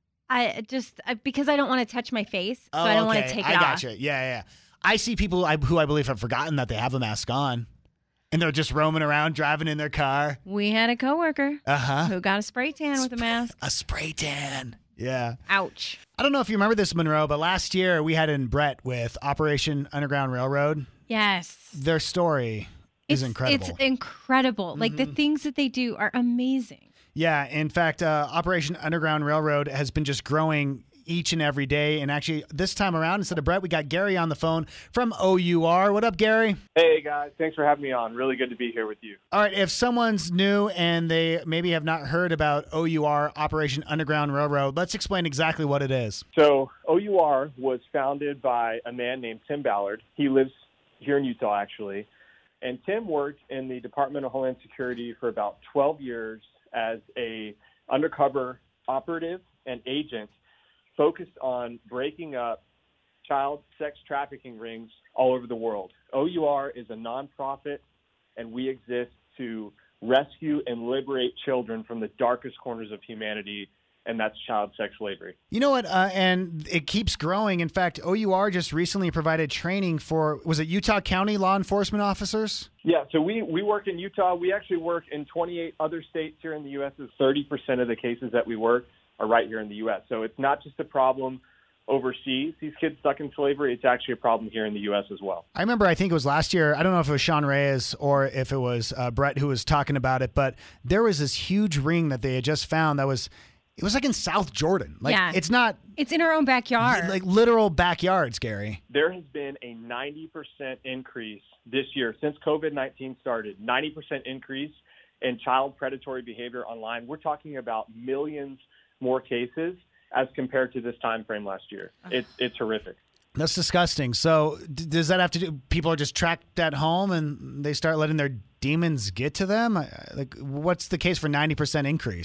I just I, because I don't want to touch my face, so Oh, I don't want okay. to take it I off. gotcha. Yeah, yeah. I see people I, who I believe have forgotten that they have a mask on, and they're just roaming around driving in their car. We had a coworker Uh huh. who got a spray tan with a mask. A spray tan. Yeah. Ouch. I don't know if you remember this, Monroe, but last year we had in Brett with Operation Underground Railroad. Yes. Their story is It's, incredible. It's incredible. Like the things that they do are amazing. Yeah, in fact, uh, Operation Underground Railroad has been just growing each and every day. And actually, this time around, instead of Brett, we got Gary on the phone from O U R. What up, Gary? Hey, guys. Thanks for having me on. Really good to be here with you. All right, if someone's new and they maybe have not heard about O U R, Operation Underground Railroad, let's explain exactly what it is. So O U R was founded by a man named Tim Ballard. He lives here in Utah, actually. And Tim worked in the Department of Homeland Security for about twelve years as a undercover operative and agent focused on breaking up child sex trafficking rings all over the world. O U R is a nonprofit, and we exist to rescue and liberate children from the darkest corners of humanity, and that's child sex slavery. You know what? Uh, and it keeps growing. In fact, O U R just recently provided training for, was it Utah County law enforcement officers? Yeah, so we, we work in Utah. We actually work in twenty-eight other states here in the U S thirty percent of the cases that we work are right here in the U S So it's not just a problem overseas, these kids stuck in slavery. It's actually a problem here in the U S as well. I remember, I think it was last year, I don't know if it was Sean Reyes or if it was uh, Brett who was talking about it, but there was this huge ring that they had just found that was, it was like in South Jordan. Like, Yeah. it's not It's in our own backyard. like literal backyards, Gary. There has been a ninety percent increase this year since COVID nineteen started, ninety percent increase in child predatory behavior online. We're talking about millions more cases as compared to this time frame last year. It's it's horrific. That's disgusting. So d- does that have to do, people are just trapped at home and they start letting their demons get to them? I- Like, what's the case for ninety percent increase?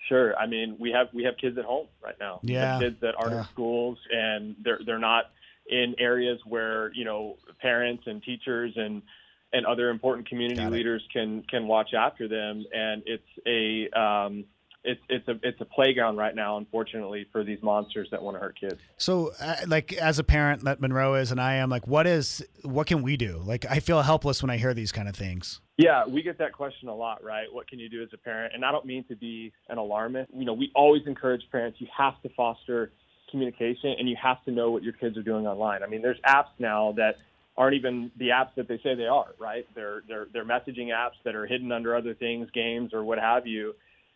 sure. I mean, we have we have kids at home right now. We Yeah. have kids that aren't Yeah. in schools, and they're they're not in areas where, you know, parents and teachers and and other important community Got it. leaders can can watch after them. And it's a um, it's it's a it's a playground right now, unfortunately, for these monsters that want to hurt kids. So, uh, like, as a parent that Monroe is and I am, like, what is what can we do? Like, I feel helpless when I hear these kind of things. Yeah, we get that question a lot, right? What can you do as a parent? And I don't mean to be an alarmist. You know, we always encourage parents, you have to foster communication and you have to know what your kids are doing online. I mean, there's apps now that aren't even the apps that they say they are, right? They're they're they're messaging apps that are hidden under other things, games or what have you.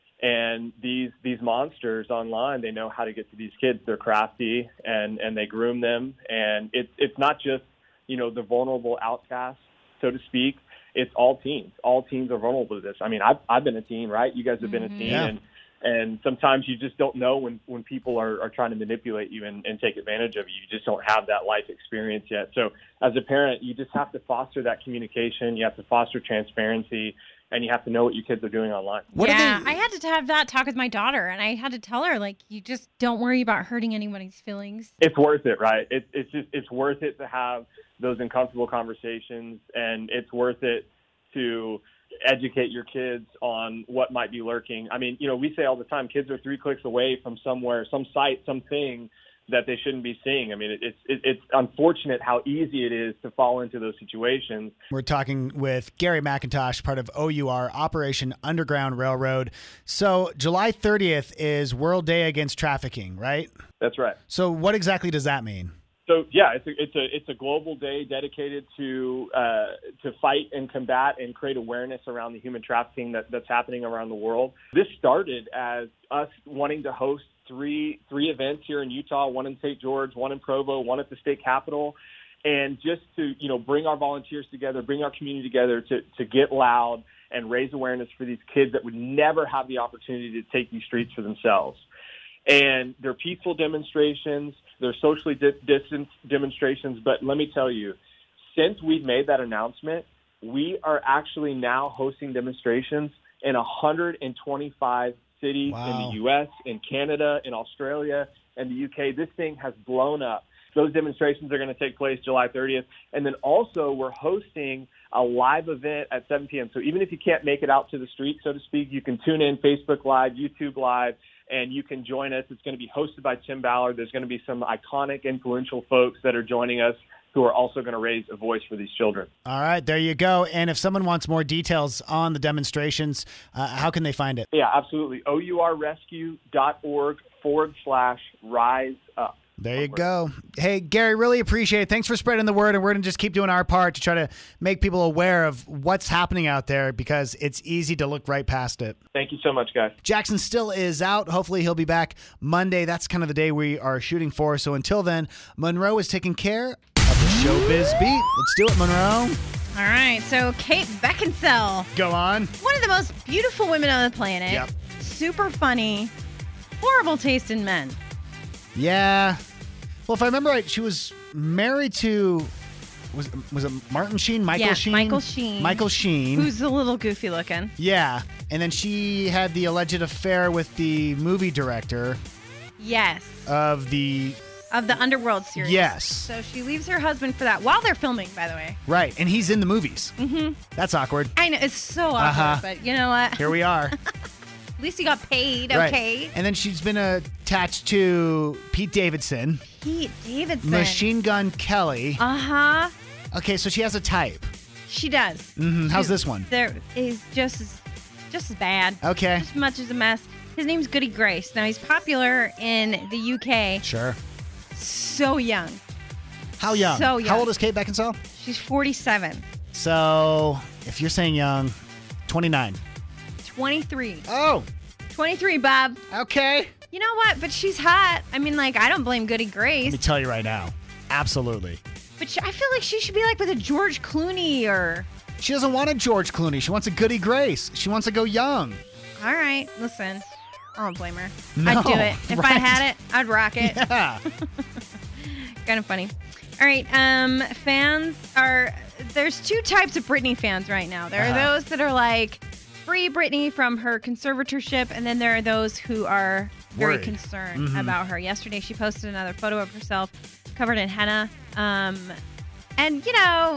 And these these monsters online, they know how to get to these kids. They're crafty and, and they groom them. And it's it's not just, you know, the vulnerable outcasts, so to speak. It's all teens. All teens are vulnerable to this. I mean, I've I've been a teen, right? You guys have been a teen, Yeah. and and sometimes you just don't know when, when people are, are trying to manipulate you and, and take advantage of you. You just don't have that life experience yet. So as a parent, you just have to foster that communication. You have to foster transparency, and you have to know what your kids are doing online. What are yeah, they- I had to have that talk with my daughter, and I had to tell her, like, you just don't worry about hurting anybody's feelings. It's worth it, right? It, it's just it's worth it to have those uncomfortable conversations, and it's worth it to educate your kids on what might be lurking. I mean, you know, we say all the time, kids are three clicks away from somewhere, some site, something that they shouldn't be seeing. I mean, it, it's it, it's unfortunate how easy it is to fall into those situations. We're talking with Gary McIntosh, part of O U R, Operation Underground Railroad. So July thirtieth is World Day Against Trafficking, right? That's right. So what exactly does that mean? So yeah, it's a it's a it's a global day dedicated to uh, to fight and combat and create awareness around the human trafficking that, that's happening around the world. This started as us wanting to host three three events here in Utah, one in Saint George, one in Provo, one at the state capitol, and just to you know bring our volunteers together, bring our community together to to get loud and raise awareness for these kids that would never have the opportunity to take these streets for themselves. And they're peaceful demonstrations, they're socially di- distant demonstrations, but let me tell you, since we've made that announcement, we are actually now hosting demonstrations in one hundred twenty-five cities Wow. in the U S, in Canada, in Australia, and the U K. This thing has blown up. Those demonstrations are going to take place July thirtieth. And then also we're hosting a live event at seven p.m. So even if you can't make it out to the street, so to speak, you can tune in Facebook Live, YouTube Live, and you can join us. It's going to be hosted by Tim Ballard. There's going to be some iconic, influential folks that are joining us who are also going to raise a voice for these children. All right, there you go. And if someone wants more details on the demonstrations, uh, how can they find it? Yeah, absolutely. OURrescue.org forward slash rise up. There you go. Hey, Gary, really appreciate it. Thanks for spreading the word, and we're going to just keep doing our part to try to make people aware of what's happening out there because it's easy to look right past it. Thank you so much, guys. Jackson still is out. Hopefully he'll be back Monday. That's kind of the day we are shooting for. So until then, Monroe is taking care of the Showbiz Beat. Let's do it, Monroe. All right, so Kate Beckinsale, Go on. one of the most beautiful women on the planet. Yep. Super funny, horrible taste in men. Yeah. Well, if I remember right, she was married to, was was it Martin Sheen? Michael Yeah, Sheen? Michael Sheen. Michael Sheen. Who's a little goofy looking. Yeah. And then she had the alleged affair with the movie director Yes. of the, Of the Underworld series. Yes. So she leaves her husband for that while they're filming, by the way. right. And he's in the movies. Mm-hmm. That's awkward. I know, it's so awkward, Uh-huh. but you know what? Here we are. At least he got paid, Right. okay? And then she's been attached to Pete Davidson, Pete Davidson. Machine Gun Kelly. Uh-huh. Okay, so she has a type. She does. hmm How's She- this one? There is just as, just as bad. Okay. Just as much as a mess. His name's Goody Grace. Now, he's popular in the U K. Sure. So young. How young? So young. How old is Kate Beckinsale? She's forty-seven. So, if you're saying young, twenty-nine. twenty-three. Oh, twenty-three, Bob. okay. You know what? But she's hot. I mean, like, I don't blame Goody Let Grace. me tell you right now. Absolutely. But she, I feel like she should be like with a George Clooney or... She doesn't want a George Clooney. She wants a Goody Grace. She wants to go young. All right, listen. I don't blame her. No, I'd do it. If I right. had it, I'd rock it. Yeah. Kind of funny. All right, um, fans are... There's two types of Britney fans right now. There are Uh-huh. those that are like, free Britney from her conservatorship, and then there are those who are very Worried. concerned Mhm. about her. Yesterday, she posted another photo of herself covered in henna. Um, and, you know,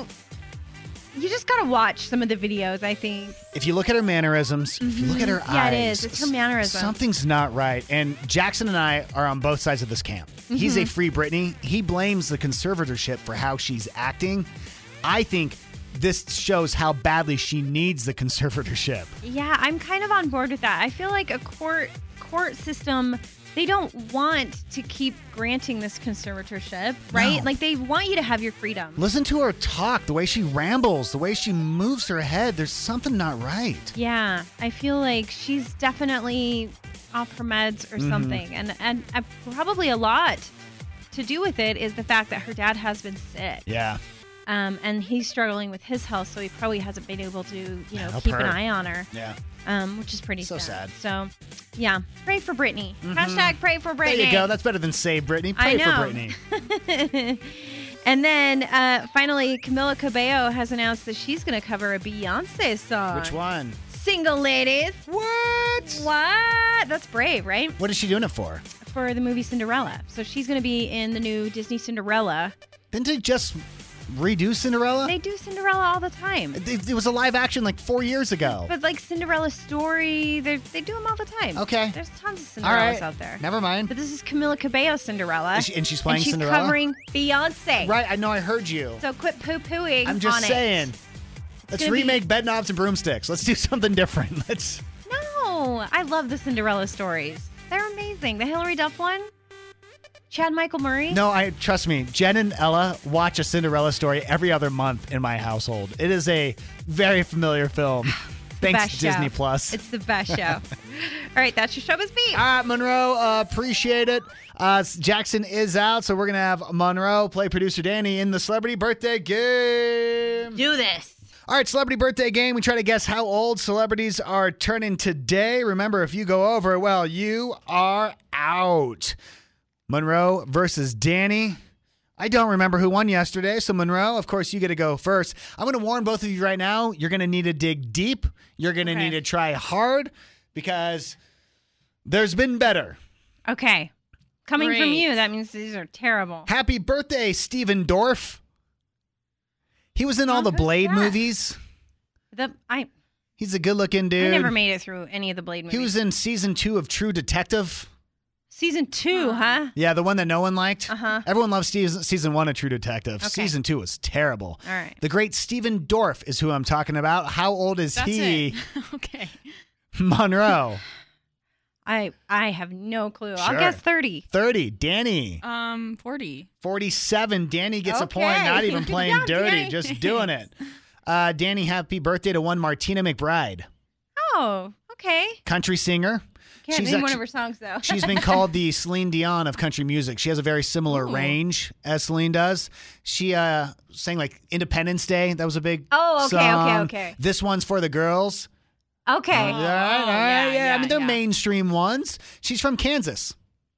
you just got to watch some of the videos, I think. If you look at her mannerisms, if you look at her Yeah, eyes. it is. It's her mannerisms. Something's not right. And Jackson and I are on both sides of this camp. He's a Mhm. free Britney. He blames the conservatorship for how she's acting. I think this shows how badly she needs the conservatorship. Yeah, I'm kind of on board with that. I feel like a court court system, they don't want to keep granting this conservatorship, right? No. Like they want you to have your freedom. Listen to her talk, the way she rambles, the way she moves her head. There's something not right. Yeah, I feel like she's definitely off her meds or Mhm. something, and and uh, probably a lot to do with it is the fact that her dad has been sick. Yeah. Um, and he's struggling with his health, so he probably hasn't been able to, you know, Help keep her. an eye on her. Yeah. Um, which is pretty So sad. So, yeah, pray for Britney. Mhm. Hashtag pray for Britney. There you go. That's better than save Britney. I Pray for know. Britney. And then uh, finally, Camila Cabello has announced that she's going to cover a Beyonce song. Which one? Single Ladies. What? What? That's brave, right? What is she doing it for? For the movie Cinderella. So she's going to be in the new Disney Cinderella. Didn't they just redo Cinderella? They do Cinderella all the time. It, it was a live action like four years ago. But like Cinderella story, they they do them all the time. Okay. There's tons of All Cinderellas right. out there. Never mind. But this is Camila Cabello Cinderella. And, she, and she's playing and she's Cinderella? covering Beyonce. Right, I know, I heard you. So quit poo-pooing I'm just on saying. it. Let's gonna be- remake bed knobs and broomsticks. Let's do something different. Let's. No, I love the Cinderella stories. They're amazing. The Hilary Duff one, Chad Michael Murray. No, I trust me. Jen and Ella watch a Cinderella story every other month in my household. It is a very familiar film. The Thanks, best Disney show. Plus. It's the best show. All right, that's your showbiz beat. All right, Monroe, uh, appreciate it. Uh, Jackson is out, so we're going to have Monroe play producer Danny in the celebrity birthday game. Do this. All right, celebrity birthday game. We try to guess how old celebrities are turning today. Remember, if you go over, well, you are out. Monroe versus Danny. I don't remember who won yesterday, so Monroe, of course, you get to go first. I'm going to warn both of you right now, you're going to need to dig deep. You're going to Okay. need to try hard because there's been better. Okay. Coming from Great. you, that means these are terrible. Happy birthday, Steven Dorff. He was in all Oh, the who's Blade that? movies. The I He's a good-looking dude. I never made it through any of the Blade movies. He was in season two of True Detective. Season two, huh? Yeah, the one that no one liked. Uh-huh. Everyone loves season, season one of True Detective. Okay. Season two was terrible. All right. The great Steven Dorff is who I'm talking about. How old is That's he? it. Okay. Monroe. I I have no clue. I'll Sure. guess thirty. thirty. Danny. Um, forty. forty-seven. Danny gets a Okay. point. Not even Good playing job, dirty. Danny. Just doing it. Uh, Danny, happy birthday to one Martina McBride. Oh, okay. Country singer. Can't She's name one actu- of her songs though. She's been called the Celine Dion of country music. She has a very similar Ooh. range as Celine does. She uh, sang like Independence Day. That was a big Oh, okay, song. okay, okay. This one's for the girls. Okay. all right, all right, yeah, yeah. I mean, they're yeah. mainstream ones. She's from Kansas.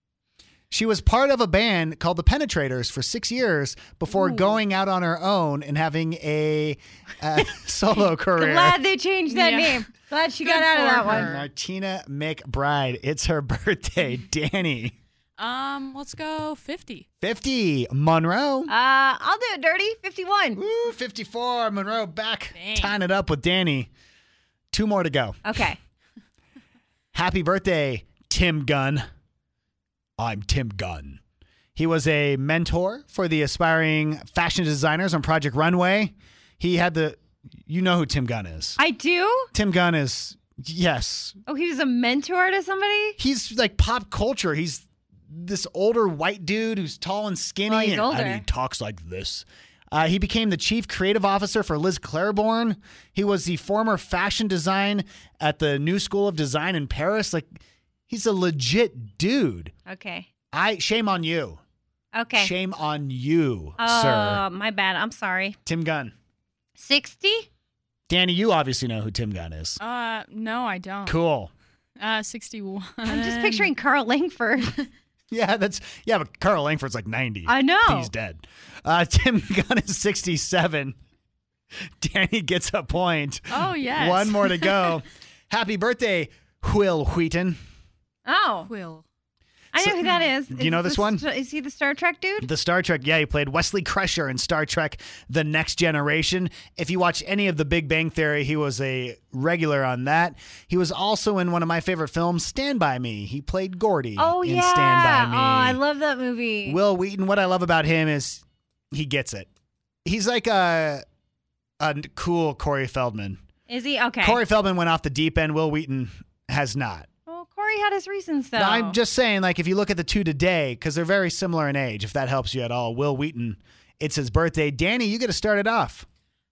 She was part of a band called the Penetrators for six years before Ooh. going out on her own and having a uh, solo career. Glad they changed that Yeah. name. Glad she Good got out of for that one. her. Martina McBride. It's her birthday. Danny. Um, let's go fifty. fifty. Monroe. Uh, I'll do it dirty. fifty-one. Woo, fifty-four. Monroe back, Dang. tying it up with Danny. Two more to go. Okay. Happy birthday, Tim Gunn. I'm Tim Gunn. He was a mentor for the aspiring fashion designers on Project Runway. He had the, you know who Tim Gunn is. I do? Tim Gunn is, yes. Oh, he was a mentor to somebody? He's like pop culture. He's this older white dude who's tall and skinny. Well, he's and, older. and he talks like this. Uh, he became the chief creative officer for Liz Claiborne. He was the former fashion design at the New School of Design in Paris. Like, he's a legit dude. Okay. I shame on you. Okay. Shame on you, Oh, sir. my bad. I'm sorry. Tim Gunn. sixty? Danny, you obviously know who Tim Gunn is. Uh, no, I don't. Cool. Uh, sixty-one. I'm just picturing Carl Langford. Yeah, that's yeah, but Carl Langford's like ninety. I know. He's dead. Uh, Tim Gunn is sixty-seven. Danny gets a point. Oh, yes. One more to go. Happy birthday, Will Wheaton. Oh, Will. I know who that is. Do you know Is this one? Is he the Star Trek dude? The Star Trek, yeah, he played Wesley Crusher in Star Trek The Next Generation. If you watch any of the Big Bang Theory, he was a regular on that. He was also in one of my favorite films, Stand By Me. He played Gordy Oh, in yeah. Stand By Me. Oh, I love that movie. Will Wheaton, what I love about him is he gets it. He's like a, a cool Corey Feldman. Is he? Okay. Corey Feldman went off the deep end. Will Wheaton has not. Well, Corey had his reasons, though. No, I'm just saying, like, if you look at the two today, because they're very similar in age, if that helps you at all. Will Wheaton, it's his birthday. Danny, you get to start it off.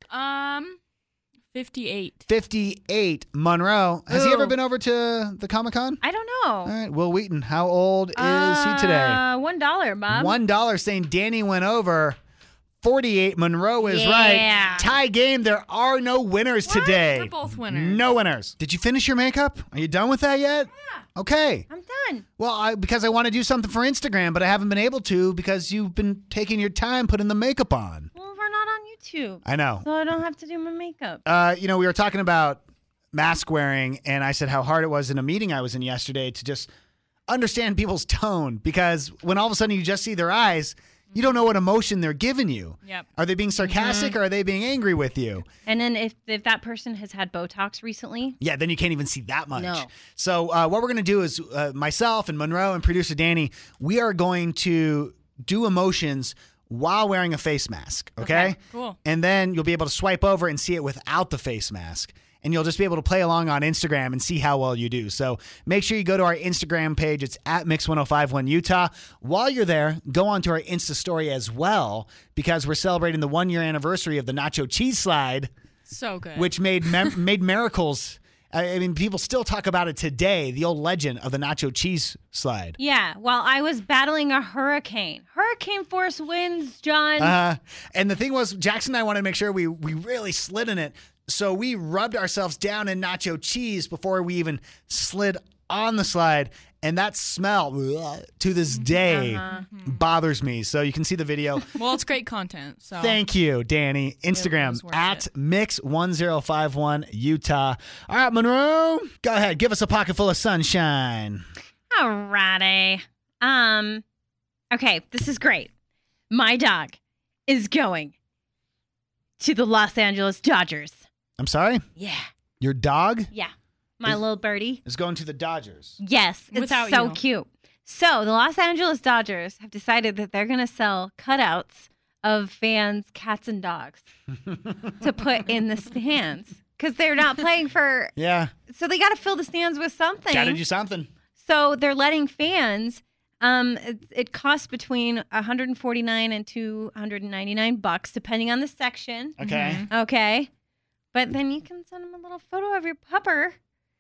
Um, fifty-eight. fifty-eight. Monroe, has he Ooh. ever been over to the Comic-Con? I don't know. All right, Will Wheaton, how old is uh, he today? One dollar, Bob. One dollar saying Danny went over. forty-eight. Monroe is Yeah. right. Tie game. There are no winners What? today. We're both winners. No winners. Did you finish your makeup? Are you done with that yet? Yeah. Okay. I'm done. Well, I, because I want to do something for Instagram, but I haven't been able to because you've been taking your time putting the makeup on. Well, we're not on YouTube, I know. so I don't have to do my makeup. Uh, you know, we were talking about mask wearing, and I said how hard it was in a meeting I was in yesterday to just understand people's tone, because when all of a sudden you just see their eyes, you don't know what emotion they're giving you. Yep. Are they being sarcastic or are they being angry with you? And then if if that person has had Botox recently, Yeah, then you can't even see that much. No. So uh, what we're going to do is uh, myself and Monroe and producer Danny, we are going to do emotions while wearing a face mask, okay? Okay, cool. And then you'll be able to swipe over and see it without the face mask. And you'll just be able to play along on Instagram and see how well you do. So make sure you go to our Instagram page. It's at Mix ten fifty-one Utah. While you're there, go on to our Insta story as well, because we're celebrating the one year anniversary of the Nacho Cheese Slide, So good. which made mem- made miracles. I I mean, people still talk about it today, the old legend of the Nacho Cheese Slide. yeah, while I was battling a hurricane. Hurricane force winds, John. Uh, and the thing was, Jackson and I wanted to make sure we, we really slid in it. So we rubbed ourselves down in nacho cheese before we even slid on the slide. And that smell, ugh, to this day, Uh-huh. bothers me. So you can see the video. well, it's great content. So Thank you, Danny. Instagram was worth at it. Mix ten fifty-one Utah. All right, Monroe, go ahead. Give us a pocket full of sunshine. Alrighty. Um, okay, this is great. My dog is going to the Los Angeles Dodgers. I'm sorry? Yeah. Your dog Yeah. My Is- little birdie. is going to the Dodgers. Yes, it's Without so you. cute. So the Los Angeles Dodgers have decided that they're going to sell cutouts of fans' cats and dogs to put in the stands because they're not playing for. Yeah. So they got to fill the stands with something. Got to do something. So they're letting fans. Um, it, it costs between one hundred forty-nine and two hundred ninety-nine bucks, depending on the section. Okay. Okay, but then you can send them a little photo of your pupper,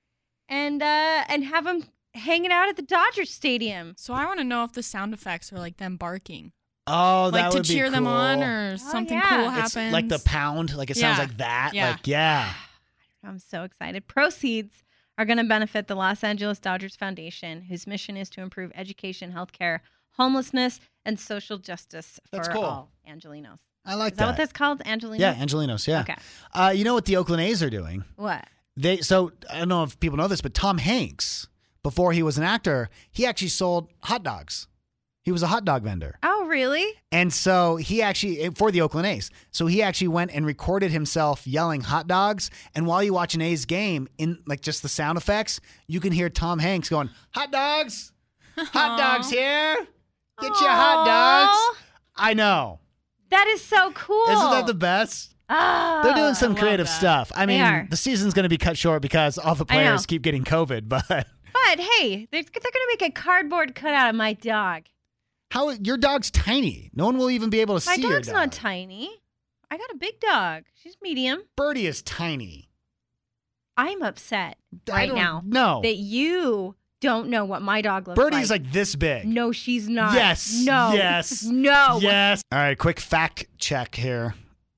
and uh, and have them hanging out at the Dodgers Stadium. So I want to know if the sound effects are like them barking, Oh, that like to would be cheer them on, cool. or something yeah. cool It's happens. It's like the pound, like it sounds Yeah. like that. Yeah. Like, yeah. I'm so excited. Proceeds are going to benefit the Los Angeles Dodgers Foundation, whose mission is to improve education, healthcare, homelessness, and social justice for That's cool. all Angelinos. I like Is that, what that's called? Angelinos? Yeah, Angelinos, yeah. Okay. Uh, you know what the Oakland A's are doing? What? They so I don't know if people know this, but Tom Hanks, before he was an actor, he actually sold hot dogs. He was a hot dog vendor. Oh, really? And so he actually, for the Oakland A's, so he actually went and recorded himself yelling hot dogs. And while you watch an A's game, in like just the sound effects, you can hear Tom Hanks going, hot dogs, hot dogs here. Get your hot dogs. I know. That is so cool. Isn't that the best? Oh, They're doing some love creative that. stuff. I They mean, are. the season's going to be cut short because all the I know. players keep getting COVID. But But hey, they're, they're going to make a cardboard cutout of my dog. how your dog's tiny. No one will even be able to My see your dog's dog. not tiny. I got a big dog. She's medium. Birdie is tiny. I'm upset I right don't now know. that you don't know what my dog looks Birdie's like. like this big. No, she's not. Yes. No. Yes. No. Yes. All right, quick fact check here.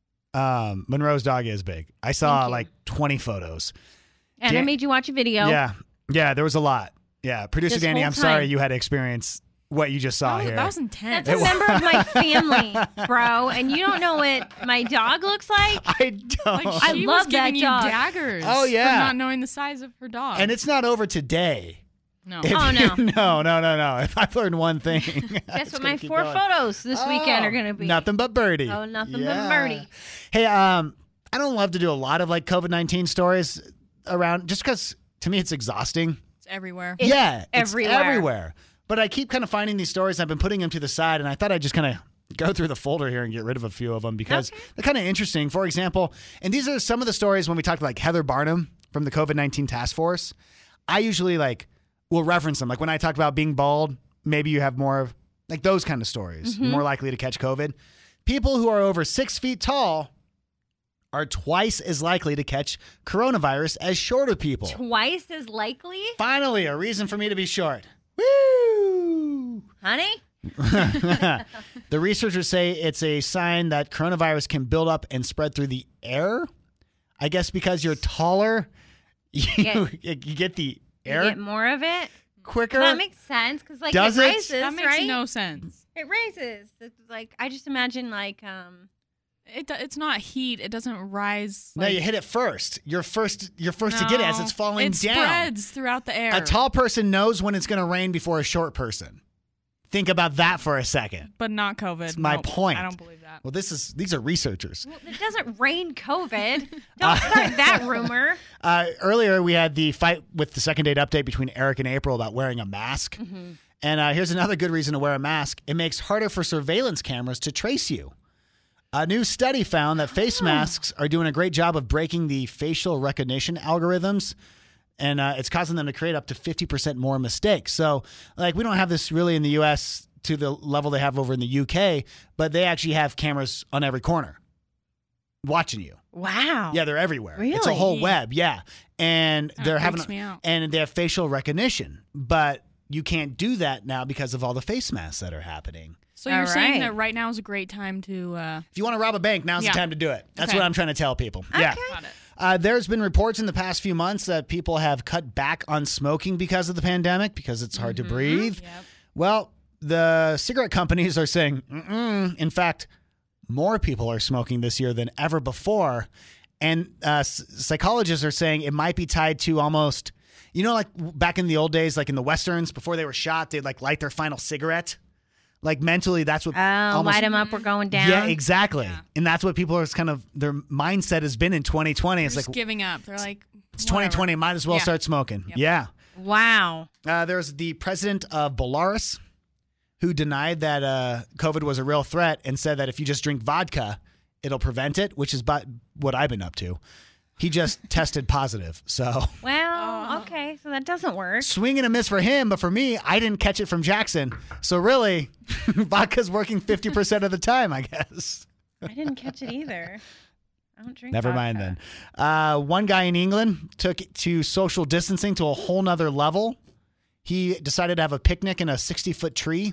Um, Monroe's dog is big. I saw Thank you. like twenty photos. And I Dan- made you watch a video. Yeah. Yeah, there was a lot. Yeah. Producer This Danny, whole I'm sorry time. you had to experience what you just saw That was, here. that was intense. That's a member of my family, bro. And you don't know what my dog looks like? I don't. Like, I she love was giving that you dog. daggers. Oh, yeah. For not knowing the size of her dog. and it's not over today. no. If Oh, you- no. no, no, no, no. If I've learned one thing, Guess what my four photos this weekend are going to be? Nothing but birdie. Oh, nothing but Yeah. birdie. Hey, um, I don't love to do a lot of like COVID nineteen stories around just because to me it's exhausting. It's everywhere. It's yeah, it's everywhere. everywhere. But I keep kind of finding these stories. I've been putting them to the side, and I thought I'd just kind of go through the folder here and get rid of a few of them because Okay. they're kind of interesting. For example, and these are some of the stories when we talked like Heather Barnum from the COVID nineteen task force. I usually like will reference them. Like when I talk about being bald, maybe you have more of like those kind of stories, Mm-hmm. more likely to catch COVID. People who are over six feet tall are twice as likely to catch coronavirus as shorter people. Twice as likely? Finally, a reason for me to be short. Woo! Honey? The researchers say it's a sign that coronavirus can build up and spread through the air. I guess because you're taller, you, you get the You air get more of it? quicker. That makes sense because, like, Does it it? rises, that makes right? no sense. It raises. It's like, I just imagine, like, um, It, do- it's not heat. It doesn't rise. no, like- you hit it first. You're first. You're first to get it as No, it's falling it down. spreads throughout the air. A tall person knows when it's going to rain before a short person. Think about that for a second. but not COVID. That's my Nope, point. I don't believe that. Well, this is these are researchers. well, it doesn't rain COVID. Don't start that rumor. Uh, earlier, we had the fight with the second date update between Eric and April about wearing a mask. Mm-hmm. And uh, here's another good reason to wear a mask. It makes harder for surveillance cameras to trace you. A new study found that face masks are doing a great job of breaking the facial recognition algorithms. And uh, it's causing them to create up to fifty percent more mistakes. So, like, we don't have this really in the U S to the level they have over in the U K, but they actually have cameras on every corner watching you. Wow. Yeah, they're everywhere. It's a Really? whole web. Yeah, and That they're having freaks me out. and they have facial recognition, but you can't do that now because of all the face masks that are happening. So you're All saying right. that right now is a great time to. Uh, If you want to rob a bank, now's Yeah. the time to do it. That's Okay. what I'm trying to tell people. Yeah. got it. Uh, there's been reports in the past few months that people have cut back on smoking because of the pandemic because it's hard to breathe. Yep. Well, the cigarette companies are saying, Mm-mm. in fact, more people are smoking this year than ever before. And uh, s- psychologists are saying it might be tied to almost, you know, like back in the old days, like in the Westerns, before they were shot, they'd like light their final cigarette. Like mentally, that's what Oh, almost, light them up. We're going down. yeah, exactly. And that's what people are kind of, their mindset has been in twenty twenty. It's Just like, giving up. They're like, it's twenty twenty, might as well Yeah. start smoking. Yep. Yeah. Wow. Uh, there's the president of Belarus who denied that uh, COVID was a real threat and said that if you just drink vodka, it'll prevent it, which is but what I've been up to. He just tested positive. So Well, okay. So that doesn't work. swing and a miss for him, but for me, I didn't catch it from Jackson. So really, vodka's working fifty percent of the time, I guess. I didn't catch it either. I don't drink Never mind vodka. then. Uh, one guy in England took it to social distancing to a whole nother level. He decided to have a picnic in a sixty-foot tree.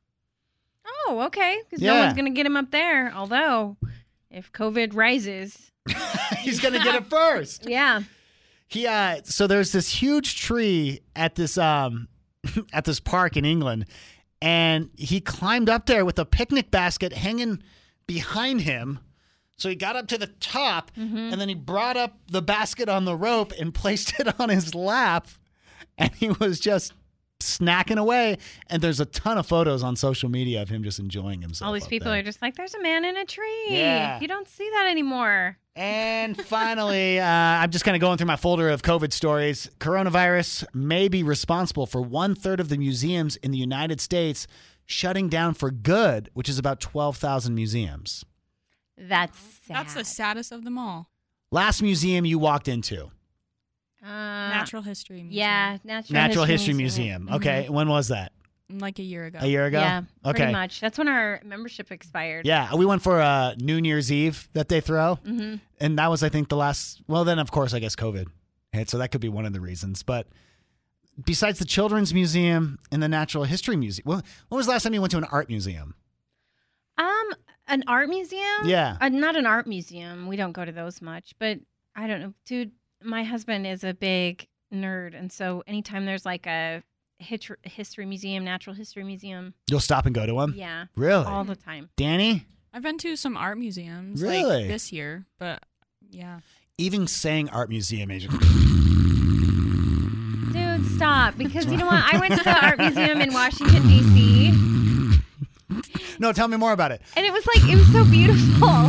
Oh, okay. Because no Yeah. one's going to get him up there. Although, if COVID rises, He's going to get it first. yeah. He uh so there's this huge tree at this um at this park in England, and he climbed up there with a picnic basket hanging behind him. So he got up to the top and then he brought up the basket on the rope and placed it on his lap, and he was just snacking away. And there's a ton of photos on social media of him just enjoying himself. All these up people there. are just like, there's a man in a tree. Yeah. You don't see that anymore. And finally, uh, I'm just kind of going through my folder of COVID stories. Coronavirus may be responsible for one third of the museums in the United States shutting down for good, which is about twelve thousand museums. That's sad. That's the saddest of them all. Last museum you walked into? Uh, Natural History Museum. Yeah, Natural, Natural History, History Museum. Museum. Okay. When was that? Like a year ago. A year ago? Yeah, Okay. pretty much. That's when our membership expired. Yeah. We went for uh, New Year's Eve that they throw. Mm-hmm. And that was, I think, the last. Well, then, of course, I guess COVID hit. So that could be one of the reasons. But besides the Children's Museum and the Natural History Museum, well, when was the last time you went to an art museum? Um, an art museum? Yeah. Uh, not an art museum. We don't go to those much. But I don't know. Dude, my husband is a big nerd. And so anytime there's like a hit- history museum, natural history museum. You'll stop and go to them? Yeah. Really? All the time. Danny? I've been to some art museums Really? like this year, but yeah. Even saying art museum agent. Dude, stop. Because you know what? I went to the art museum in Washington, D C No, tell me more about it. And it was like, it was so beautiful.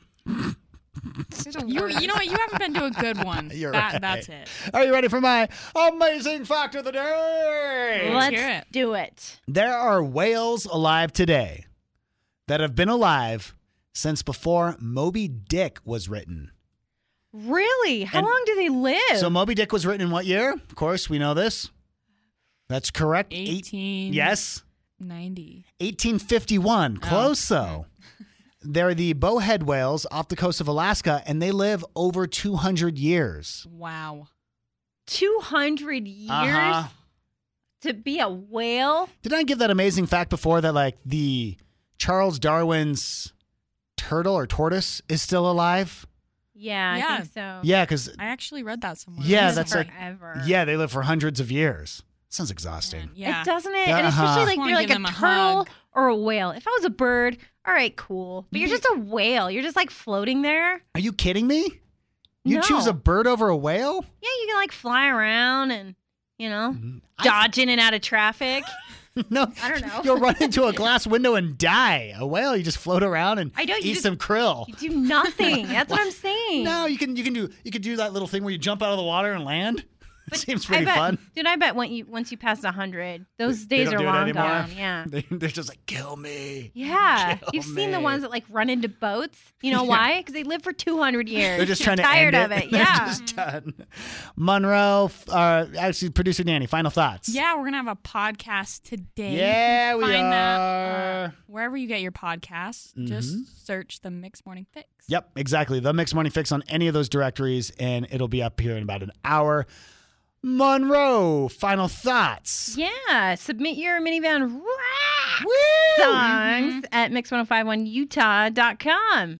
You, you know what? You haven't been to a good one. You're that, right. That's it. Are you ready for my amazing fact of the day? Let's hear it. do it. There are whales alive today that have been alive since before Moby Dick was written. Really? How And- long do they live? So Moby Dick was written in what year? Of course, we know this. That's correct. Eight- eighteen yes. ninety. eighteen fifty-one. Close, though. They're the bowhead whales off the coast of Alaska, and they live over two hundred years. Wow. two hundred years Uh-huh. to be a whale? Did I give that amazing fact before that, like, the Charles Darwin's turtle or tortoise is still alive? Yeah, I Yeah. think so. Yeah, because, I actually read that somewhere. yeah, Lives that's like, forever. yeah, they live for hundreds of years. Sounds exhausting. Yeah. It doesn't it? And Uh-huh. especially like Wanna you're like give a them a turtle hug. or a whale. If I was a bird, all right, cool. But you're just a whale. You're just like floating there. Are you kidding me? You No. choose a bird over a whale? Yeah, you can like fly around and, you know, Mm-hmm. I- dodge in and out of traffic. No, I don't know. You'll run into a glass window and die. A whale, you just float around and I know, you eat just- some krill. You do nothing. That's what I'm saying. No, you can you can do you can do that little thing where you jump out of the water and land. It seems pretty I bet, fun. Dude, I bet when you once you pass a hundred, those They days don't are do it long anymore. gone. Yeah. They, they're just like, kill me. Yeah. Kill You've seen the me. ones that like run into boats. You know Yeah. why? Because they live for two hundred years. They're just trying to tired end of it. They're Yeah. just done. Monroe, uh, actually, producer Danny, final thoughts. Yeah, we're gonna have a podcast today. Yeah, we Find are. that uh, wherever you get your podcasts. Mhm. Just search the Mixed Morning Fix. Yep, exactly. The Mixed Morning Fix on any of those directories, and it'll be up here in about an hour. Monroe, final thoughts. Yeah. Submit your minivan rock Woo! songs at mix ten fifty-one utah dot com.